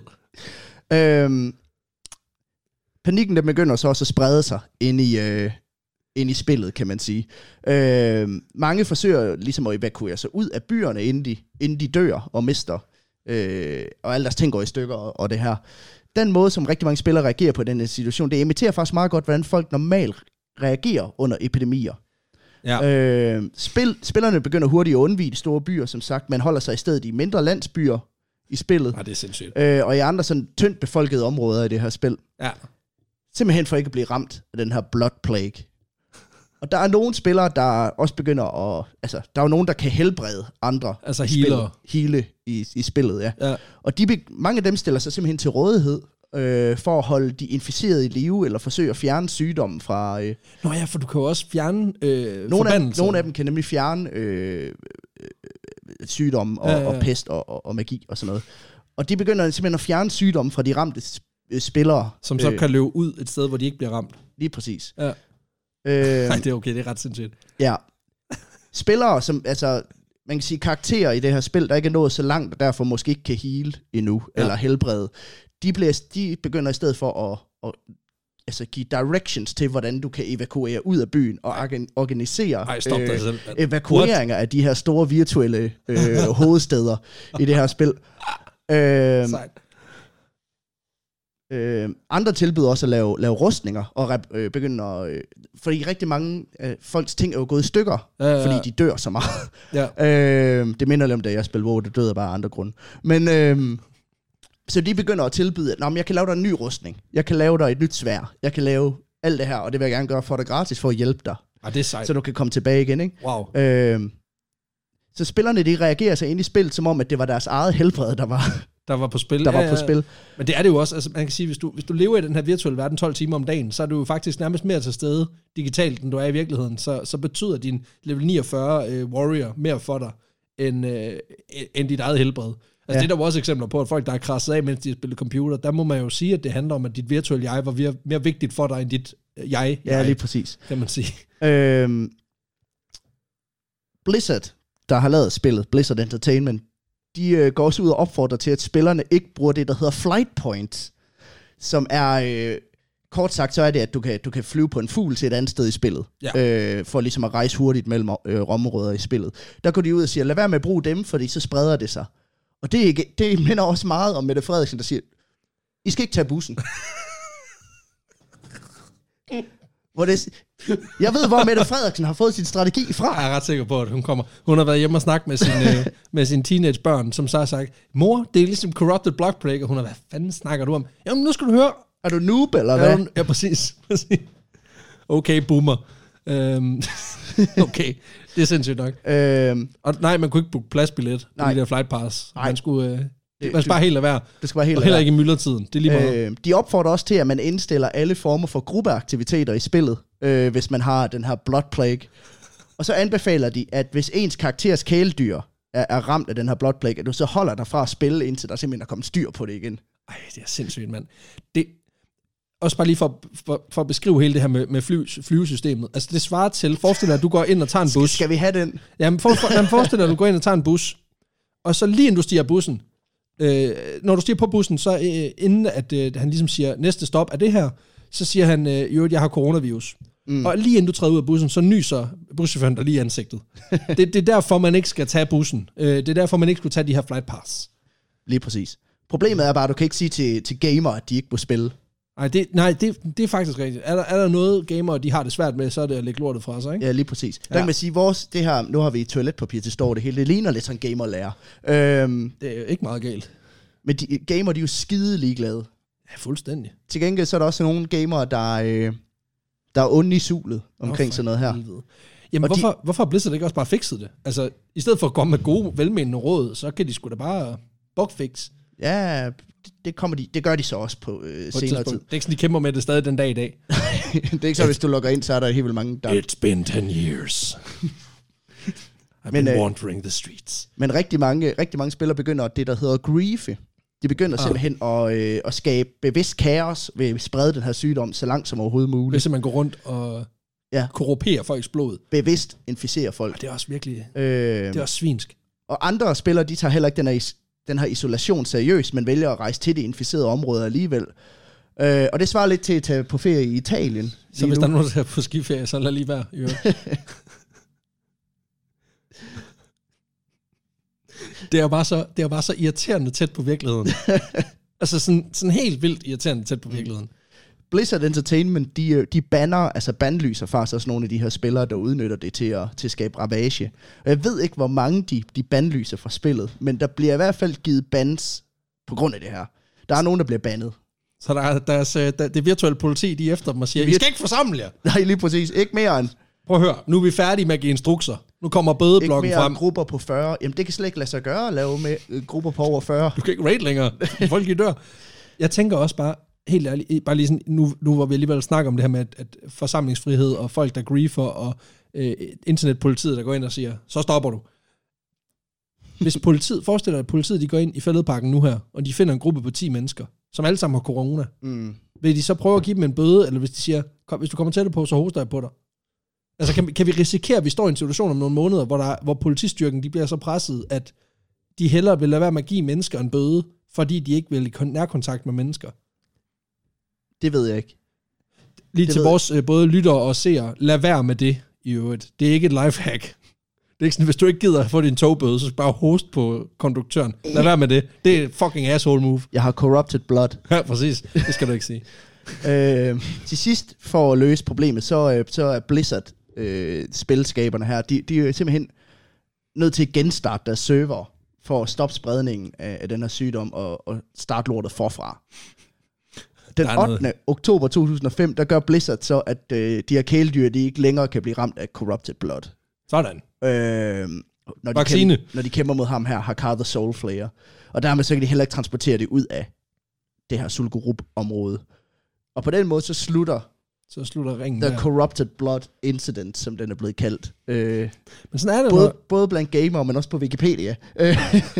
B: øhm, panikken, der begynder så også at sprede sig ind i, øh, ind i spillet, kan man sige. Øhm, mange forsøger ligesom at evakuere sig ud af byerne, inden de, inden de dør og mister, øh, og alle deres ting går i stykker og, og det her. Den måde, som rigtig mange spillere reagerer på i den her situation, det imiterer faktisk meget godt, hvordan folk normalt reagerer under epidemier.
A: Ja.
B: Øh, spil, spillerne begynder hurtigt at undvige de store byer, som sagt. Man holder sig i stedet i mindre landsbyer i spillet.
A: Ja, det er sindssygt.
B: Øh, og i andre sådan tyndt befolkede områder i det her spil.
A: Ja.
B: Simpelthen for ikke at blive ramt af den her blood plague. Og der er nogle spillere, der også begynder at... Altså, der er jo nogen, der kan helbrede andre.
A: Altså healer.
B: Hele i, i spillet, ja.
A: ja.
B: Og de, mange af dem stiller sig simpelthen til rådighed øh, for at holde de inficerede i live, eller forsøge at fjerne sygdommen fra... Øh,
A: Nå ja, for du kan jo også fjerne øh,
B: nogle
A: forbandelser.
B: Af, nogle af dem kan nemlig fjerne øh, øh, sygdomme og, ja, ja. og pest og, og, og magi og sådan noget. Og de begynder simpelthen at fjerne sygdommen fra de ramte spillere.
A: Som så øh, kan løbe ud et sted, hvor de ikke bliver ramt.
B: Lige præcis.
A: Ja.
B: Øh,
A: Nej, det er okay, det er ret sindssygt.
B: Ja. Spillere, som, altså, man kan sige karakterer i det her spil, der ikke er nået så langt, og derfor måske ikke kan heal endnu, ja. eller helbrede, de, bliver, de begynder i stedet for at, at altså, give directions til, hvordan du kan evakuere ud af byen, og organisere
A: Ej, stop øh, selv.
B: evakueringer What? af de her store virtuelle øh, hovedsteder i det her spil. Øh, Øh, andre tilbyder også at lave, lave rustninger og rep, øh, begynder at, øh, fordi rigtig mange øh, folks ting er jo gået i stykker, ja, ja, ja. fordi de dør så meget. Ja. øh, det minder lidt om det, jeg spiller WoW, det døde bare af andre grunde. Men øh, så de begynder at tilbyde, at jeg kan lave dig en ny rustning, jeg kan lave dig et nyt sværd, jeg kan lave alt det her, og det vil jeg gerne gøre for dig gratis for at hjælpe dig.
A: Ah, det er sejt.
B: Så du kan komme tilbage igen, ikke?
A: Wow.
B: Øh, så spillerne, de reagerer sig ind i spillet, som om, at det var deres eget helbred, der var...
A: Der var på spil.
B: Der var
A: ja,
B: på spil.
A: Men det er det jo også, altså man kan sige, hvis du, hvis du lever i den her virtuelle verden tolv timer om dagen, så er du jo faktisk nærmest mere til stede digitalt, end du er i virkeligheden. Så, så betyder din level niogfyrre øh, warrior mere for dig, end, øh, end dit eget helbred. Altså ja. Det er der jo også eksempler på, at folk, der er krasset af, mens de spiller computer, der må man jo sige, at det handler om, at dit virtuelle jeg var mere vigtigt for dig, end dit jeg.
B: Ja,
A: jeg,
B: lige præcis.
A: Kan man sige.
B: Øhm, Blizzard, der har lavet spillet, Blizzard Entertainment, de øh, går også ud og opfordrer til, at spillerne ikke bruger det, der hedder flight points, som er, øh, kort sagt, så er det, at du kan, du kan flyve på en fugl til et andet sted i spillet, ja. øh, for ligesom at rejse hurtigt mellem øh, områder i spillet. Der går de ud og siger, lad være med at bruge dem, fordi så spreder det sig. Og det, er, det minder også meget om Mette Frederiksen, der siger, I skal ikke tage bussen. Hvor det, jeg ved, hvor Mette Frederiksen har fået sin strategi fra.
A: Jeg er ret sikker på, at hun kommer. Hun har været hjemme og snakket med sine, øh, med sine teenagebørn, som så har sagt, mor, det er ligesom corrupted blood plague, og hun har, hvad fanden snakker du om? Jamen, nu skal du høre,
B: Er du noob, eller
A: ja,
B: hvad?
A: Ja, præcis. Okay, boomer. Um, okay, det er sindssygt nok.
B: Øhm,
A: Og nej, man kunne ikke booke pladsbillet på
B: nej.
A: de der flight pass.
B: Nej.
A: Man skulle... Øh,
B: Det-
A: man skal bare helt lade være.
B: det skal være helt
A: Og heller ikke i myldretiden. Det er lige meget.
B: Øh, de opfordrer også til, at man indstiller alle former for gruppeaktiviteter i spillet, øh, hvis man har den her Blood Plague. Og så anbefaler de, at hvis ens karakteres kæledyr er, er ramt af den her Blood Plague, at du så holder dig fra at spille, indtil der simpelthen er kommet styr på det igen.
A: Ej, det er sindssygt, mand. Det, også bare lige for, for, for at beskrive hele det her med, med fly, flyvesystemet. Altså, det svarer til, forestil dig, at du går ind og tager en bus.
B: Skal vi have den?
A: Jamen, for, for, jamen, forestil dig, at du går ind og tager en bus, og så lige inden du stiger bussen, øh, når du stiger på bussen, så øh, inden at øh, han ligesom siger, næste stop er det her, så siger han, øh, jo, jeg har coronavirus. Mm. Og lige inden du træder ud af bussen, så nyser buschaufføren der lige i ansigtet. det, det er derfor, man ikke skal tage bussen. Øh, det er derfor, man ikke skulle tage de her flight pass.
B: Lige præcis. Problemet er bare, at du kan ikke sige til, til gamer, at de ikke må spille.
A: Nej, det, nej det, det er faktisk rigtigt. Er der, er der noget gamere, de har det svært med, så er det at lægge lortet fra sig, ikke?
B: Ja, lige præcis. Der
A: Ja.
B: kan man sige, vores, det her, nu har vi toiletpapir til står det hele, det ligner lidt sådan en gamerlærer. Øhm,
A: Det er jo ikke meget galt.
B: men de, gamer, de er jo skide ligeglade.
A: Ja, fuldstændig.
B: Til gengæld så er der også nogle gamere, der, øh, der er onde i sulet omkring
A: Nå,
B: sådan noget her.
A: helvede. Jamen,
B: Og
A: hvorfor, de, hvorfor har Blizzard ikke også bare fikset det? Altså, i stedet for at komme med gode, velmenende råd, så kan de sgu da bare bugfix
B: Ja, det, kommer de, det gør de så også på, øh,
A: på et
B: senere tid.
A: tidspunkt. Det er ikke sådan, de kæmper med det stadig den dag i dag.
B: Det er ikke så, hvis du logger ind, så er der helt vildt mange, der...
A: It's been ten years. I've
B: Men,
A: been
B: øh,
A: wandering the streets.
B: Men rigtig mange, rigtig mange spillere begynder det, der hedder griefe. De begynder
A: Ah.
B: simpelthen at, øh, at skabe bevidst kaos ved at sprede den her sygdom så langt som overhovedet muligt.
A: Hvis man går rundt og
B: Ja.
A: korrumperer folks blod.
B: Bevidst inficere folk.
A: Og det er også virkelig,
B: Øh,
A: det er også svinsk.
B: og andre spillere, de tager heller ikke den her, is- den her isolation seriøst, men vælger at rejse til de inficerede områder alligevel. Øh, og det svarer lidt til at tage på ferie i Italien.
A: Så hvis der er nogen, der er på skiferie, så lad lige være. Jo. det er jo bare så, det er jo bare så irriterende tæt på virkeligheden. altså sådan, sådan helt vildt irriterende tæt på virkeligheden.
B: Blizzard Entertainment, de, de banner, altså bandlyser faktisk også nogle af de her spillere, der udnytter det til at, til at skabe ravage. Og jeg ved ikke, hvor mange de, de bandlyser fra spillet, men der bliver i hvert fald givet bans på grund af det her. Der er nogen, der bliver bandet.
A: Så der er, deres, der, det virtuelle politi, de er efter dem og siger, I skal ikke forsamle jer.
B: Nej, lige præcis. Ikke mere end,
A: Prøv at høre, nu er vi færdige med at give instrukser. Nu kommer
B: ikke
A: bødeblokken
B: mere
A: frem.
B: end grupper på fyrre. Jamen, det kan slet ikke lade sig gøre at lave med øh, grupper på over fyrre.
A: Du kan ikke rate længere. Folk i dør. Jeg tænker også bare, helt ærligt, bare lige sådan, nu, nu hvor vi alligevel snakker om det her med, at, at forsamlingsfrihed og folk, der griefer, og øh, internetpolitiet, der går ind og siger, så stopper du. Hvis politiet, forestil dig, at politiet de går ind i Fælledparken nu her, og de finder en gruppe på ti mennesker, som alle sammen har corona,
B: Mm.
A: vil de så prøve at give dem en bøde, eller hvis de siger, kom, hvis du kommer tættere på, så hoster jeg på dig? Altså, kan, kan vi risikere, at vi står i en situation om nogle måneder, hvor, der, hvor politistyrken de bliver så presset, at de hellere vil lade være med at give mennesker en bøde, fordi de ikke vil i kon- nærkontakt med mennesker?
B: Det ved jeg ikke.
A: Lige
B: Det
A: til
B: ved-
A: vores øh, både lyttere og seere, lad være med det i øvrigt. Det er ikke et lifehack. Det er ikke sådan, hvis du ikke gider at få din togbøde, så bare host på konduktøren. Lad være med det. Det er et fucking asshole move.
B: Jeg har corrupted blood.
A: Ja, præcis. Det skal du ikke sige.
B: øh, til sidst, for at løse problemet, så, øh, så er Blizzard, øh, spilskaberne her, de, de er simpelthen nødt til at genstarte deres server, for at stoppe spredningen af, af den her sygdom, og, og starte lortet forfra. Den
A: Der er noget.
B: ottende oktober to tusind og fem, der gør Blizzard så, at øh, de her kæledyr, de ikke længere kan blive ramt af corrupted blood.
A: Sådan.
B: Øh, når, de
A: Vaccine.
B: kæmper, når de kæmper mod ham her, Hakar the Soulflayer. Og dermed så kan de heller ikke transportere det ud af det her Sulgurup-område. Og på den måde så slutter
A: Så slutter ringen
B: The
A: der.
B: Corrupted Blood Incident, som den er blevet kaldt. Øh,
A: Men sådan er det,
B: både,
A: når,
B: både blandt gamere, men også på Wikipedia. Øh,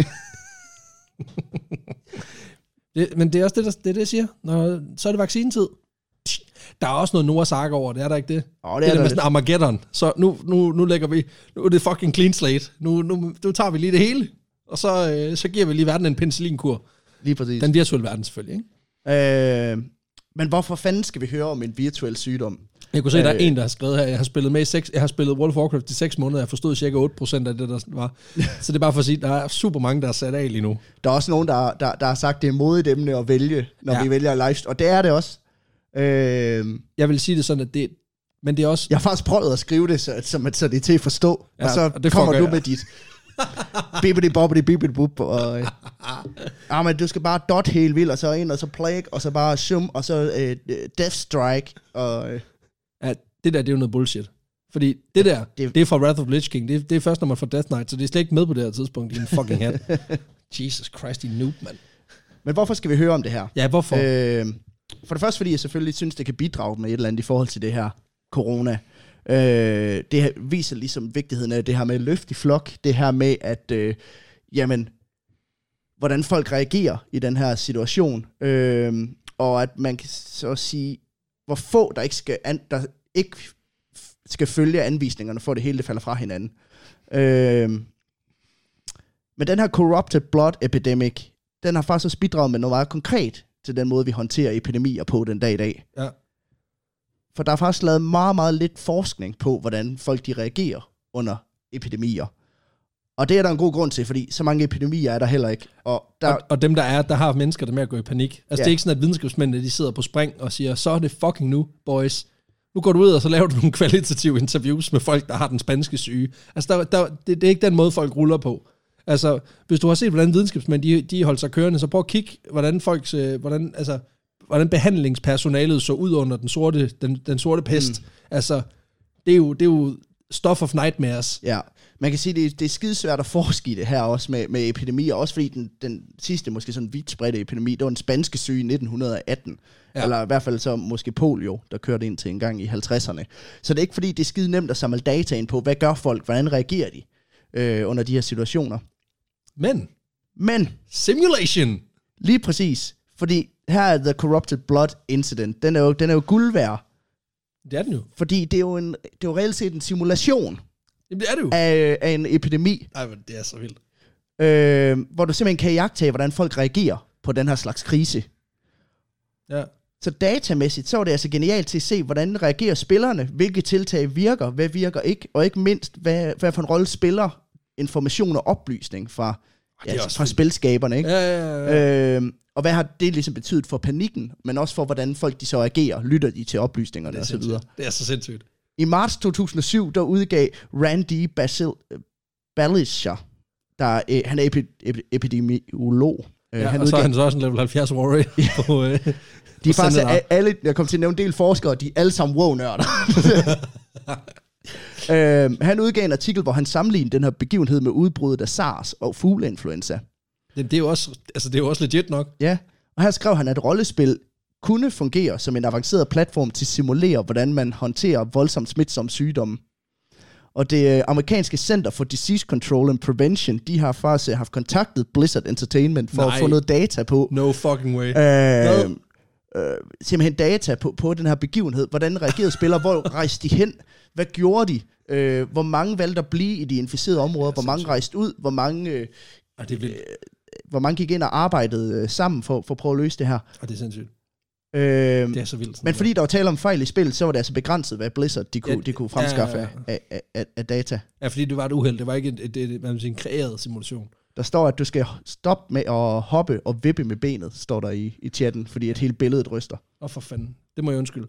A: det, men det er også det, der, det, er det jeg siger. Når, så er det vaccinetid. Der er også noget Noahs Ark over det, er der ikke det?
B: åh,
A: Det er det
B: der
A: med
B: lidt.
A: sådan Armageddon. Så nu, nu, nu lægger vi, nu er det fucking clean slate. Nu, nu, nu tager vi lige det hele, og så, øh, så giver vi lige verden en penicillinkur.
B: Lige præcis.
A: Den virtuelle verden selvfølgelig, ikke?
B: Øh, men hvorfor fanden skal vi høre om en virtuel sygdom?
A: Jeg kunne se, at der er
B: Øh.
A: en, der har skrevet her, jeg har spillet med i seks, jeg har spillet World of Warcraft i seks måneder, jeg forstod cirka otte procent af det, der var. Så det er bare for at sige, der er super mange, der er sat af lige nu.
B: Der er også nogen, der, der, der har sagt, det er modigt emne at vælge, når
A: Ja.
B: vi vælger livestream. Og det er det også. Øh,
A: Jeg vil sige det sådan, at det, men det er også,
B: jeg har faktisk prøvet at skrive det, så, så, så det er til at forstå.
A: Ja,
B: og så
A: og det
B: kommer
A: fucker
B: du
A: jeg.
B: med dit Bibbidi bobbidi bibbidi bub. Og, øh, ah, men du skal bare dot helt vildt, og så ind, og så plague, og så bare shum, og så øh, death strike. Og, øh.
A: Ja, det der, det er jo noget bullshit. Fordi det der, det, det er fra Wrath of Lich King. Det, det er først, når man får Death Knight, så det er slet ikke med på det her tidspunkt i en fucking hat. Jesus Christ, I noob, mand. Men
B: hvorfor skal vi høre om det her?
A: Ja, hvorfor?
B: Øh, for det første, fordi jeg selvfølgelig synes, det kan bidrage med et eller andet i forhold til det her corona. Øh, det viser ligesom vigtigheden af det her med løft i flok. Det her med, at øh, jamen, hvordan folk reagerer i den her situation. Øh, og at man kan så sige, hvor få der ikke skal, an, der ikke skal følge anvisningerne, for det hele det falder fra hinanden. Øh, men den her corrupted blood epidemic, den har faktisk også bidraget med noget meget konkret til den måde, vi håndterer epidemier på den dag i dag.
A: Ja.
B: For der er faktisk lavet meget, meget lidt forskning på, hvordan folk de reagerer under epidemier. Og det er der en god grund til, fordi så mange epidemier er der heller ikke. Og, der...
A: og, og dem der er, der har mennesker, der med at gå i panik. Altså ja. Det er ikke sådan, at videnskabsmændene de sidder på spring og siger, så er det fucking nu, boys. Nu går du ud, og så laver du nogle kvalitative interviews med folk, der har den spanske syge. Altså der, der, det, det er ikke den måde, folk ruller på. Altså, hvis du har set, hvordan videnskabsmænd de, de holdt sig kørende, så prøv at kigge, hvordan folks, øh, hvordan, altså, hvordan behandlingspersonalet så ud under den sorte, den, den sorte pest. Mm. Altså, det er, jo, det er jo stuff of nightmares.
B: Ja, man kan sige, det, det er skidesvært at forske i det her også med, med epidemier, også fordi den, den sidste, måske sådan vidt spredte epidemi, det var den spanske syge i nitten atten. Ja. Eller i hvert fald så måske polio, der kørte ind til en gang i halvtredserne. Så det er ikke fordi, det er skide nemt at samle data ind på, hvad gør folk, hvordan reagerer de øh, under de her situationer.
A: Men,
B: Men,
A: simulation!
B: Lige præcis, fordi her er The Corrupted Blood Incident, den er jo, den er jo guld værd.
A: Det er den jo.
B: Fordi det er jo, en, det er jo reelt set en simulation.
A: Jamen, det er det jo.
B: Af, af en epidemi.
A: Ej, men det er så vildt.
B: Øh, hvor du simpelthen kan iagttage, hvordan folk reagerer på den her slags krise.
A: Ja.
B: Så datamæssigt, så er det altså genialt til at se, hvordan reagerer spillerne, hvilke tiltag virker, hvad virker ikke, og ikke mindst, hvad, hvad for en rolle spiller information og oplysning fra, ja, altså, fra spilskaberne, ikke?
A: Ja, ja, ja.
B: Øh, og hvad har det ligesom betydet for panikken, men også for, hvordan folk de så agerer, lytter de til oplysningerne og så videre.
A: Det er så sindssygt.
B: I marts to tusind og syv, der udgav Randy Basil, Balischer, der øh, han er epi, epi, epidemiolog.
A: Ja,
B: han
A: og så er han så også en level halvfjerds warrior på, øh,
B: de er faktisk alle, jeg kom til at nævne en del forskere, de er alle sammen wow-nørder. øh, han udgav en artikel, hvor han sammenlignede den her begivenhed med udbruddet af SARS og fugleinfluenza.
A: Det, det, er jo også, altså det er jo også legit nok.
B: Ja, og her skrev han, at rollespil kunne fungere som en avanceret platform til at simulere, hvordan man håndterer voldsomt smitsomme sygdomme. Og det amerikanske Center for Disease Control and Prevention, de har faktisk haft kontaktet Blizzard Entertainment for Nej. at få noget data på.
A: No fucking way.
B: Øh, øh, simpelthen data på, på den her begivenhed. Hvordan reagerede spillere? Hvor rejste de hen? Hvad gjorde de? Øh, hvor mange valgte at blive i de inficerede områder? Hvor mange rejste ud? Hvor mange, øh,
A: og det vil... øh,
B: hvor mange gik ind og arbejdede øh, sammen for, for at prøve at løse det her?
A: Og det er sindssygt.
B: Øh,
A: det er så vildt.
B: Men fordi der var tale om fejl i spillet, så var det altså begrænset, hvad Blizzard de kunne, ja, de kunne fremskaffe ja, ja, ja. Af, af, af data.
A: Ja, fordi det var et uheld. Det var ikke et, et, et, et, et, en kreeret simulation.
B: Der står, at du skal stoppe med at hoppe og vippe med benet, står der i, i chatten, fordi at hele billedet ryster.
A: Åh, oh, for fanden. Det må jeg undskylde.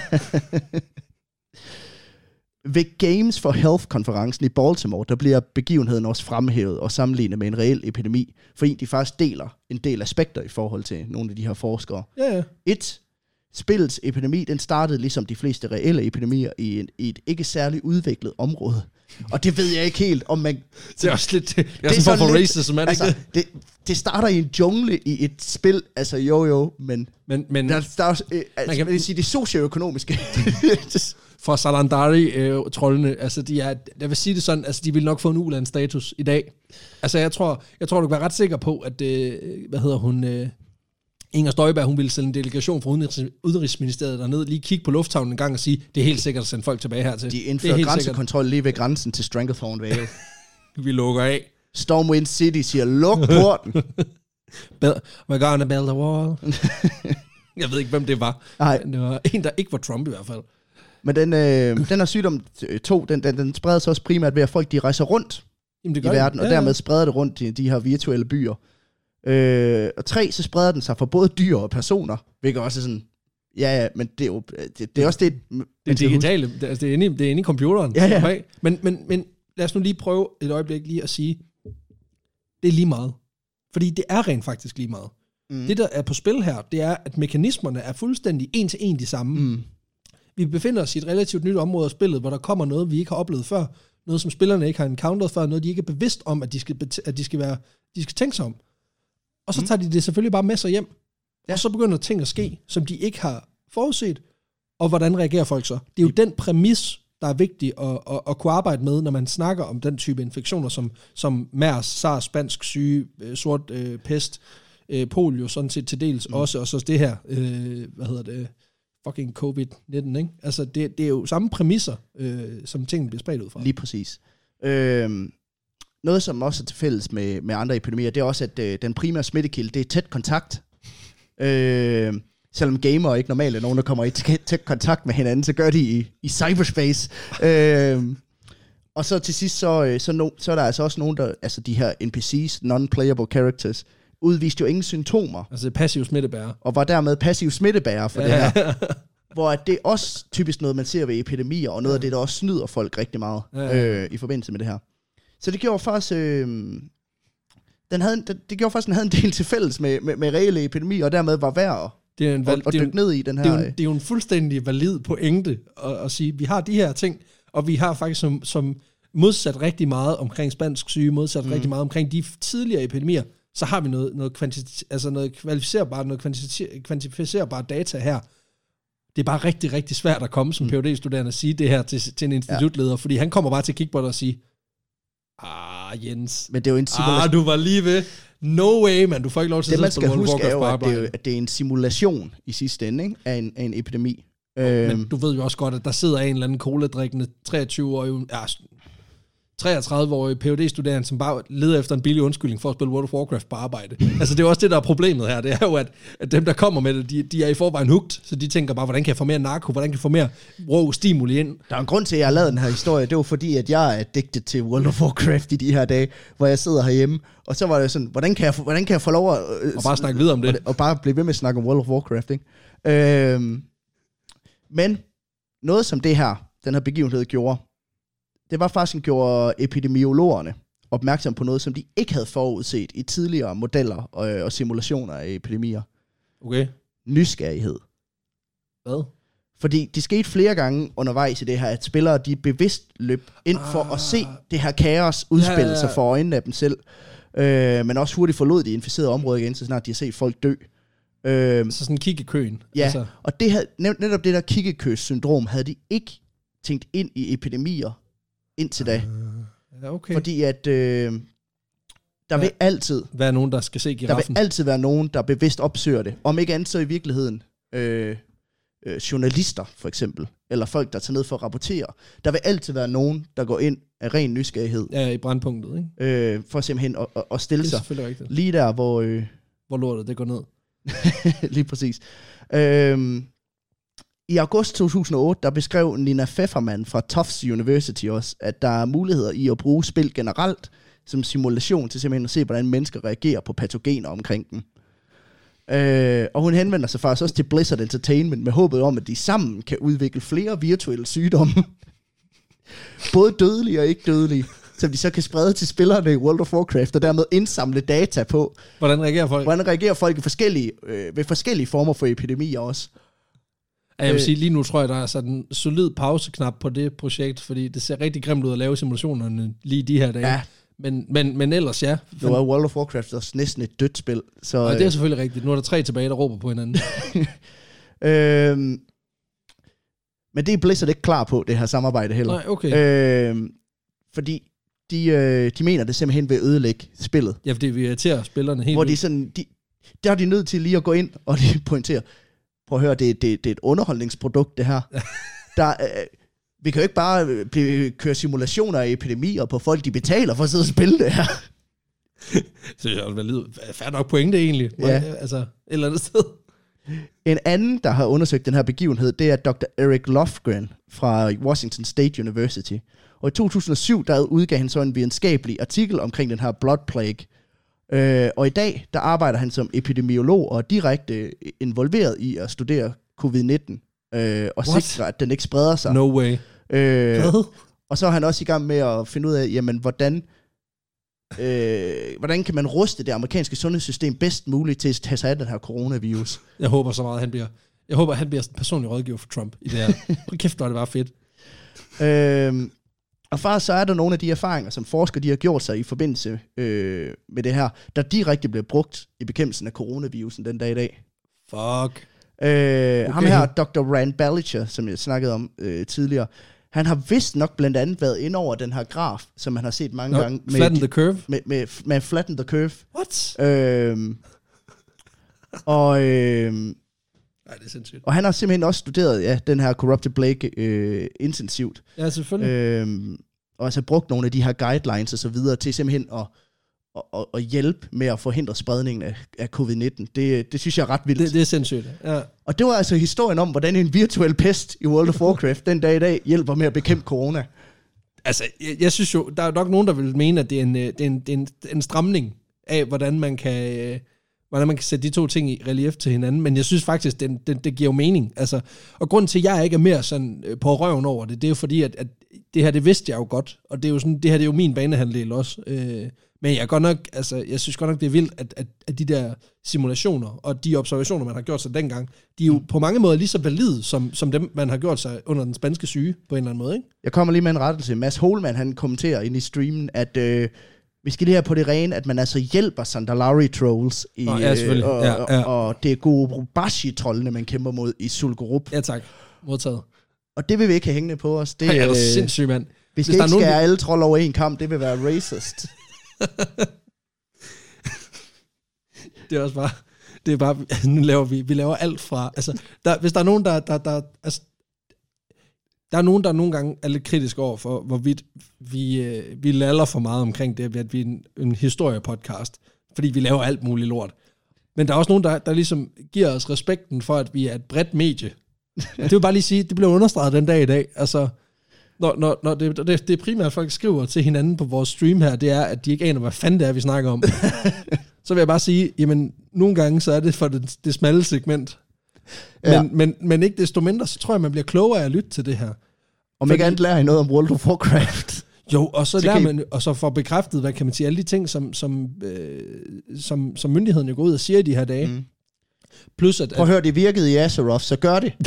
B: Ved Games for Health-konferencen i Baltimore, der bliver begivenheden også fremhævet og sammenlignet med en reel epidemi, fordi de faktisk deler en del aspekter i forhold til nogle af de her forskere.
A: Ja, ja.
B: Et, spillets epidemi, den startede ligesom de fleste reelle epidemier i, en, i et ikke særligt udviklet område. Og det ved jeg ikke helt, om man...
A: Det er også lidt... Det er, det er sådan for racism, er det
B: altså,
A: ikke
B: det? Det starter i en jungle i et spil, altså jo jo, men...
A: Men, men
B: der, der er også, øh, altså, man kan man sige, det socioøkonomiske.
A: For Salandari-trollene, øh, altså de er... Jeg vil sige det sådan, altså de vil nok få en ulandsstatus i dag. Altså jeg tror, jeg tror du kan være ret sikker på, at... Øh, hvad hedder hun... Øh, Inger Støjberg, hun ville sende en delegation fra Udenrigsministeriet derned, lige kigge på lufthavnen en gang og sige, det er helt sikkert at sende folk tilbage hertil.
B: De indfører grænsekontrol lige ved grænsen til Stranglethorn Vale.
A: Vi lukker af.
B: Stormwind City siger, luk porten.
A: We're gonna build a wall. Jeg ved ikke, hvem det var.
B: Nej.
A: Det var en, der ikke var Trump i hvert fald.
B: Men den, øh, den her sygdom to, den, den, den spreder sig også primært ved, at folk de rejser rundt Jamen, det i verden, ja, og dermed ja. spreder det rundt i de her virtuelle byer. Øh, og tre, så spreder den sig for både dyr og personer, hvilket også er sådan, ja, ja, men det er jo, det, det er også det...
A: Det er digitale, det, altså det, er inde i, det er inde i computeren.
B: Ja, ja.
A: Men, men, men lad os nu lige prøve et øjeblik lige at sige, det er lige meget. Fordi det er rent faktisk lige meget. Mm. Det, der er på spil her, det er, at mekanismerne er fuldstændig en til en de samme. Mm. Vi befinder os i et relativt nyt område af spillet, hvor der kommer noget, vi ikke har oplevet før, noget, som spillerne ikke har encounteret før, noget, de ikke er bevidst om, at de skal, at de skal, være, de skal tænke sig om. Og så mm. tager de det selvfølgelig bare med sig hjem. Ja. Og så begynder ting at ske, som de ikke har forudset. Og hvordan reagerer folk så? Det er jo den præmis, der er vigtig at, at, at kunne arbejde med, når man snakker om den type infektioner, som, som MERS, SARS, spansk syge, sort øh, pest, øh, polio, sådan set til dels mm. også, og så det her, øh, hvad hedder det, fucking covid nitten, ikke? Altså, det, det er jo samme præmisser, øh, som tingene bliver spredt ud fra.
B: Lige præcis. Øhm, noget, som også er til fælles med, med andre epidemier, det er også, at øh, den primære smittekilde, det er tæt kontakt. Øh, selvom gamer ikke normalt er nogen, der kommer i tæt kontakt med hinanden, så gør de i, i cyberspace. øh, og så til sidst, så, så, no, så er der altså også nogen, der, altså de her N P C's, non-playable characters, udviste jo ingen symptomer.
A: Altså passiv smittebærer.
B: Og var dermed passiv smittebærer for ja. det her. Hvor det er også typisk noget, man ser ved epidemier, og noget ja. af det, der også snyder folk rigtig meget ja, ja. Øh, i forbindelse med det her. Så det gjorde faktisk... Øh, den havde, det, det gjorde faktisk, den havde en del til fælles med, med, med reelle epidemier, og dermed var værd det er en valg, at dykke ned i den her...
A: Det er, jo, det er jo en fuldstændig valid pointe at, at sige, vi har de her ting, og vi har faktisk som, som modsat rigtig meget omkring spansk syge, modsat mm. rigtig meget omkring de tidligere epidemier, så har vi noget, noget, kvanti- altså noget kvalificerbart, noget kvanti- kvantificerbart data her. Det er bare rigtig, rigtig svært at komme som mm. Ph.D.-studerende og sige det her til, til en institutleder, ja. fordi han kommer bare til at kigge på dig og sige, ah, Jens.
B: Men det er jo en simulation.
A: Ah, du var lige ved. No way, man. Du får ikke lov til
B: det,
A: at
B: sidde på World of Warcraft. Det, man skal huske, er jo, at, at det er en simulation i sidste ende, ikke? Af, en, af en epidemi.
A: Men øhm. du ved jo også godt, at der sidder en eller anden cola-drikkende treogtyve-årig, ja, treogtredive-årig Ph.D.-studerende, som bare leder efter en billig undskyldning for at spille World of Warcraft på arbejde. Altså, det er også det, der er problemet her. Det er jo, at, at dem, der kommer med det, de, de er i forvejen hugt, så de tænker bare, hvordan kan jeg få mere narko? Hvordan kan jeg få mere rå stimuli ind?
B: Der er en grund til, at jeg har lavet den her historie. Det var fordi, at jeg er addicted til World of Warcraft i de her dage, hvor jeg sidder herhjemme. Og så var det sådan, hvordan kan jeg, hvordan kan jeg få lov at... Øh,
A: og bare snakke videre om det.
B: Og, og bare blive ved med at snakke om World of Warcraft, ikke? Øhm, men noget som det her, den her begivenhed gjorde, det var faktisk, at gjorde epidemiologerne opmærksom på noget, som de ikke havde forudset i tidligere modeller og, og simulationer af epidemier.
A: Okay.
B: Nysgerrighed.
A: Hvad?
B: Fordi det skete flere gange undervejs i det her, at spillere de bevidst løb ind ah. for at se det her kaos udspille ja, ja, ja. sig for øjnene af dem selv. Øh, men også hurtigt forlod de inficerede områder igen, så snart de har set folk dø. Øh,
A: så sådan kiggekøen.
B: Ja, altså. Og det havde, netop det der kiggekøs-syndrom havde de ikke tænkt ind i epidemier indtil da.
A: Uh, ja, okay.
B: Fordi at øh, der ja. vil altid
A: være nogen, der skal se giraffen.
B: Der vil altid være nogen, der bevidst opsøger det. Om ikke andet så i virkeligheden øh, øh, journalister for eksempel, eller folk, der tager ned for at rapportere. Der vil altid være nogen, der går ind af ren nysgerrighed.
A: Ja, i brandpunktet, ikke?
B: Øh, for simpelthen at, at, at stille sig
A: rigtigt.
B: Lige der, hvor... Øh,
A: hvor lortet det går ned.
B: lige præcis. Øh, I august to tusind og otte, der beskrev Nina Pfefferman fra Tufts University også, at der er muligheder i at bruge spil generelt som simulation til simpelthen at se, hvordan mennesker reagerer på patogener omkring dem. Øh, og hun henvender sig faktisk også til Blizzard Entertainment med håbet om, at de sammen kan udvikle flere virtuelle sygdomme. Både dødelige og ikke dødelige, som de så kan sprede til spillerne i World of Warcraft, og dermed indsamle data på.
A: Hvordan reagerer folk?
B: Hvordan reagerer folk i forskellige, øh, ved forskellige former for epidemier også.
A: Jeg vil sige, lige nu tror jeg, der er sådan en solid pauseknap på det projekt, fordi det ser rigtig grimt ud at lave simulationerne lige de her dage. Ja. Men, men, men ellers, ja.
B: Nu er World of Warcraft også næsten et dødt spil. Så,
A: og det er selvfølgelig rigtigt. Nu er der tre tilbage, der råber på hinanden.
B: øhm, men det er Blizzard ikke klar på, det her samarbejde heller.
A: Nej, okay.
B: Øhm, fordi de, øh, de mener, det simpelthen vil ødelægge spillet.
A: Ja, fordi vi irriterer spillerne helt
B: Hvor
A: ud.
B: de sådan, de, der er de nødt til lige at gå ind, og de pointerer, prøv at høre, det, det, det er et underholdningsprodukt, det her. Der, øh, vi kan jo ikke bare blive, køre simulationer af epidemier på folk, de betaler for at sidde og spille det her.
A: Så jeg vil lyde fair nok pointe egentlig.
B: Ja.
A: Altså, et eller andet sted.
B: En anden, der har undersøgt den her begivenhed, det er doktor Eric Lofgren fra Washington State University. Og i to tusind og syv, der udgav han så en videnskabelig artikel omkring den her blood plague. Øh, og i dag, der arbejder han som epidemiolog og er direkte involveret i at studere covid nitten. Øh, og What? sikre, at den ikke spreder sig.
A: No way.
B: Øh, og så er han også i gang med at finde ud af, jamen, hvordan øh, hvordan kan man ruste det amerikanske sundhedssystem bedst muligt til at tage sig af den her coronavirus.
A: Jeg håber så meget, at han bliver, jeg håber, at han bliver personlig rådgiver for Trump i det her. Hold kæft, hvor er det bare fedt.
B: Øh, og faktisk så er der nogle af de erfaringer, som forskere de har gjort sig i forbindelse øh, med det her, der direkte bliver brugt i bekæmpelsen af coronavirusen den dag i dag.
A: Fuck.
B: Øh,
A: okay.
B: Ham her, doktor Rand Balicher, som jeg snakkede om øh, tidligere, han har vist nok blandt andet været ind over den her graf, som man har set mange
A: no,
B: gange.
A: Flatten the curve?
B: Med, med, med Flatten the curve.
A: What?
B: Øh, og... Øh,
A: Ej, det er sindssygt.
B: Og han har simpelthen også studeret ja, den her Corrupted Blake øh, intensivt.
A: Ja, selvfølgelig.
B: Øhm, og altså brugt nogle af de her guidelines og så videre til simpelthen at, at, at, at hjælpe med at forhindre spredningen af, af covid nitten. Det, det synes jeg er ret vildt.
A: Det, det er sindssygt, ja.
B: Og det var altså historien om, hvordan en virtuel pest i World of Warcraft den dag i dag hjælper med at bekæmpe corona.
A: Altså, jeg, jeg synes jo, der er nok nogen, der vil mene, at det er en, det er en, det er en, en stramning af, hvordan man kan... hvordan man kan sætte de to ting i relief til hinanden, men jeg synes faktisk, det, det, det giver jo mening. Altså, og grunden til, at jeg ikke er mere sådan på røven over det, det er jo fordi, at, at det her, det vidste jeg jo godt, og det er jo sådan, det her det er jo min banehandel også. Øh, men jeg, godt nok, altså, jeg synes godt nok, det er vildt, at, at, at de der simulationer og de observationer, man har gjort sig dengang, de er jo på mange måder lige så valide, som, som dem, man har gjort sig under den spanske syge, på en eller anden måde, ikke?
B: Jeg kommer lige med en rettelse. Mads Holman, han kommenterer ind i streamen, at... Øh, vi skal lige have på det rene, at man altså hjælper Sandalari-trolls i,
A: oh, ja,
B: øh, og,
A: ja, ja.
B: og det er Gurubashi-trollene, man kæmper mod i Sulgurup.
A: Ja tak, modtaget.
B: Og det vil vi ikke have hængende på os. Det
A: Ej, er
B: øh,
A: sindssygt, mand.
B: Vi skal ikke skære nogen... alle trold over en kamp, det vil være racist.
A: Det er også bare, det er bare, nu laver vi, vi laver alt fra, altså, der, hvis der er nogen, der, der, der altså, der er nogen, der nogle gange er lidt kritisk over for, hvorvidt vi, øh, vi laller for meget omkring det, at vi er en, en historiepodcast, fordi vi laver alt muligt lort. Men der er også nogen, der, der ligesom giver os respekten for, at vi er et bredt medie. Det vil bare lige sige, det bliver understreget den dag i dag. Altså, når, når, når det, det, det primært folk skriver til hinanden på vores stream her, det er, at de ikke aner, hvad fanden det er, vi snakker om. Så vil jeg bare sige, jamen, nogle gange så er det for det, det smalle segment. Ja. Men, men, men ikke desto mindre, så tror jeg, man bliver klogere af at lytte til det her.
B: Om ikke andet lærer I noget om World of Warcraft.
A: Jo, og så lærer man, og så får bekræftet, hvad kan man sige, alle de ting, som, som, øh, som, som myndigheden jo går ud og siger i de her dage. Mm. Plus at...
B: Prøv at høre, det virkede i Azeroth, så gør det.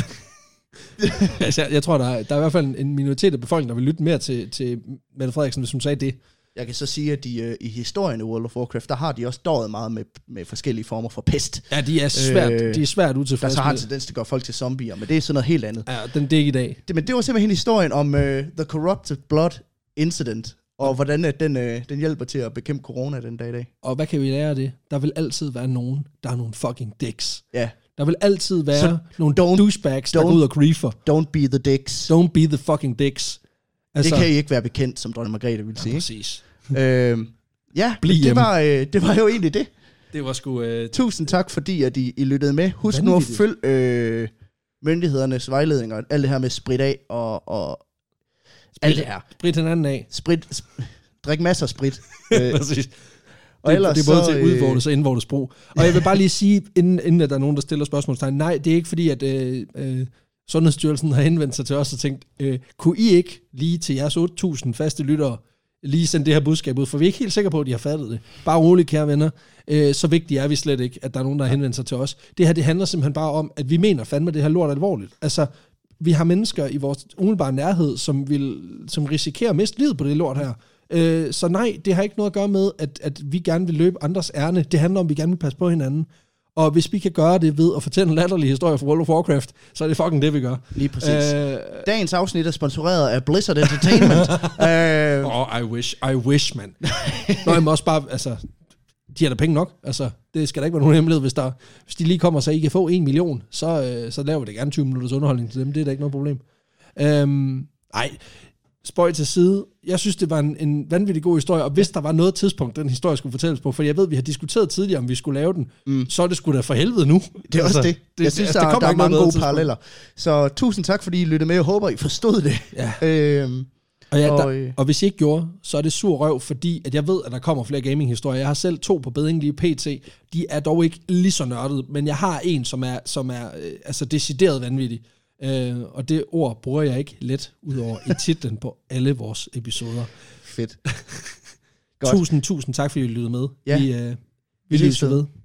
A: altså, jeg, jeg tror, der er, der er i hvert fald en minoritet af befolkningen, der vil lytte mere til, til Mette Frederiksen, hvis hun sagde det.
B: Jeg kan så sige, at de, øh, i historien af World of Warcraft, der har de også døjet meget med, med forskellige former for pest.
A: Ja, de er svært, øh, de er svært utilfredse.
B: Der så har en tendens til at gøre folk til zombier, men det er sådan noget helt andet.
A: Ja, den det er ikke i dag.
B: Det, men det var simpelthen historien om uh, The Corrupted Blood Incident, og hvordan uh, den, uh, den hjælper til at bekæmpe corona den dag i dag.
A: Og hvad kan vi lære af det? Der vil altid være nogen, der er nogle fucking dicks.
B: Ja.
A: Der vil altid være
B: så
A: nogle douchebags, der går ud og griefer.
B: Don't be the dicks.
A: Don't be the fucking dicks.
B: Altså, det kan I ikke være bekendt, som dronning Margrethe ville sige.
A: Ja, præcis.
B: øhm, ja, det var, øh, det var jo egentlig det.
A: Det var sgu... Øh,
B: Tusind tak, fordi at I, I lyttede med. Husk vanvittigt. Nu at følge øh, myndighedernes vejledninger, alt det her med sprit af og, og alt det her.
A: Sprit hinanden af.
B: Sprit, sp- drik masser af sprit.
A: Præcis. Og det, ellers det er både så, til udvortes og indvortes brug. Og jeg vil bare lige sige, inden, inden at der er nogen, der stiller spørgsmålstegn, nej, det er ikke fordi, at øh, øh, Sundhedsstyrelsen har henvendt sig til os og tænkt, øh, kunne I ikke lige til jeres otte tusind faste lyttere lige sende det her budskab ud, for vi er ikke helt sikre på, at de har fattet det. Bare roligt, kære venner. Øh, så vigtigt er vi slet ikke, at der er nogen, der har henvendt sig til os. Det her, det handler simpelthen bare om, at vi mener fandme det her lort alvorligt. Altså, vi har mennesker i vores umiddelbare nærhed, som, vil, som risikerer at miste livet på det lort her. Øh, så nej, det har ikke noget at gøre med, at, at vi gerne vil løbe andres ærne. Det handler om, at vi gerne vil passe på hinanden. Og hvis vi kan gøre det ved at fortælle en latterlig historie fra World of Warcraft, så er det fucking det, vi gør.
B: Lige præcis. Øh, Dagens afsnit er sponsoreret af Blizzard Entertainment.
A: Åh, uh, oh, I wish, I wish, man. Nå, jeg må også bare, altså, de har da penge nok. Altså, det skal da ikke være nogen hemmelighed. Hvis, der, hvis de lige kommer, så I kan få en million, så, øh, så laver vi det gerne tyve minutters underholdning til dem. Det er da ikke noget problem. Øhm, ej, spøj til side. Jeg synes, det var en, en vanvittig god historie, og hvis der var noget tidspunkt, den historie skulle fortælles på, for jeg ved, vi har diskuteret tidligere, om vi skulle lave den, mm. så er det sgu da for helvede nu.
B: Det er altså, også det. det. Jeg synes, altså, der, der, der er mange gode paralleller. Så tusind tak, fordi I lyttede med. Jeg håber, I forstod det.
A: Ja. øhm, og, ja,
B: og,
A: der, og hvis I ikke gjorde, så er det sur røv, fordi at jeg ved, at der kommer flere gaming-historier. Jeg har selv to på bedring lige pt. De er dog ikke lige så nørdede, men jeg har en, som er, som er øh, altså decideret vanvittig. Uh, og det ord bruger jeg ikke let ud over i titlen på alle vores episoder.
B: Fedt.
A: Tusind, tusind tak, fordi I lyttede med.
B: Ja.
A: Vi, øh, vi,
B: Vi
A: vi
B: lyttes
A: lyttes
B: ved.
A: ved.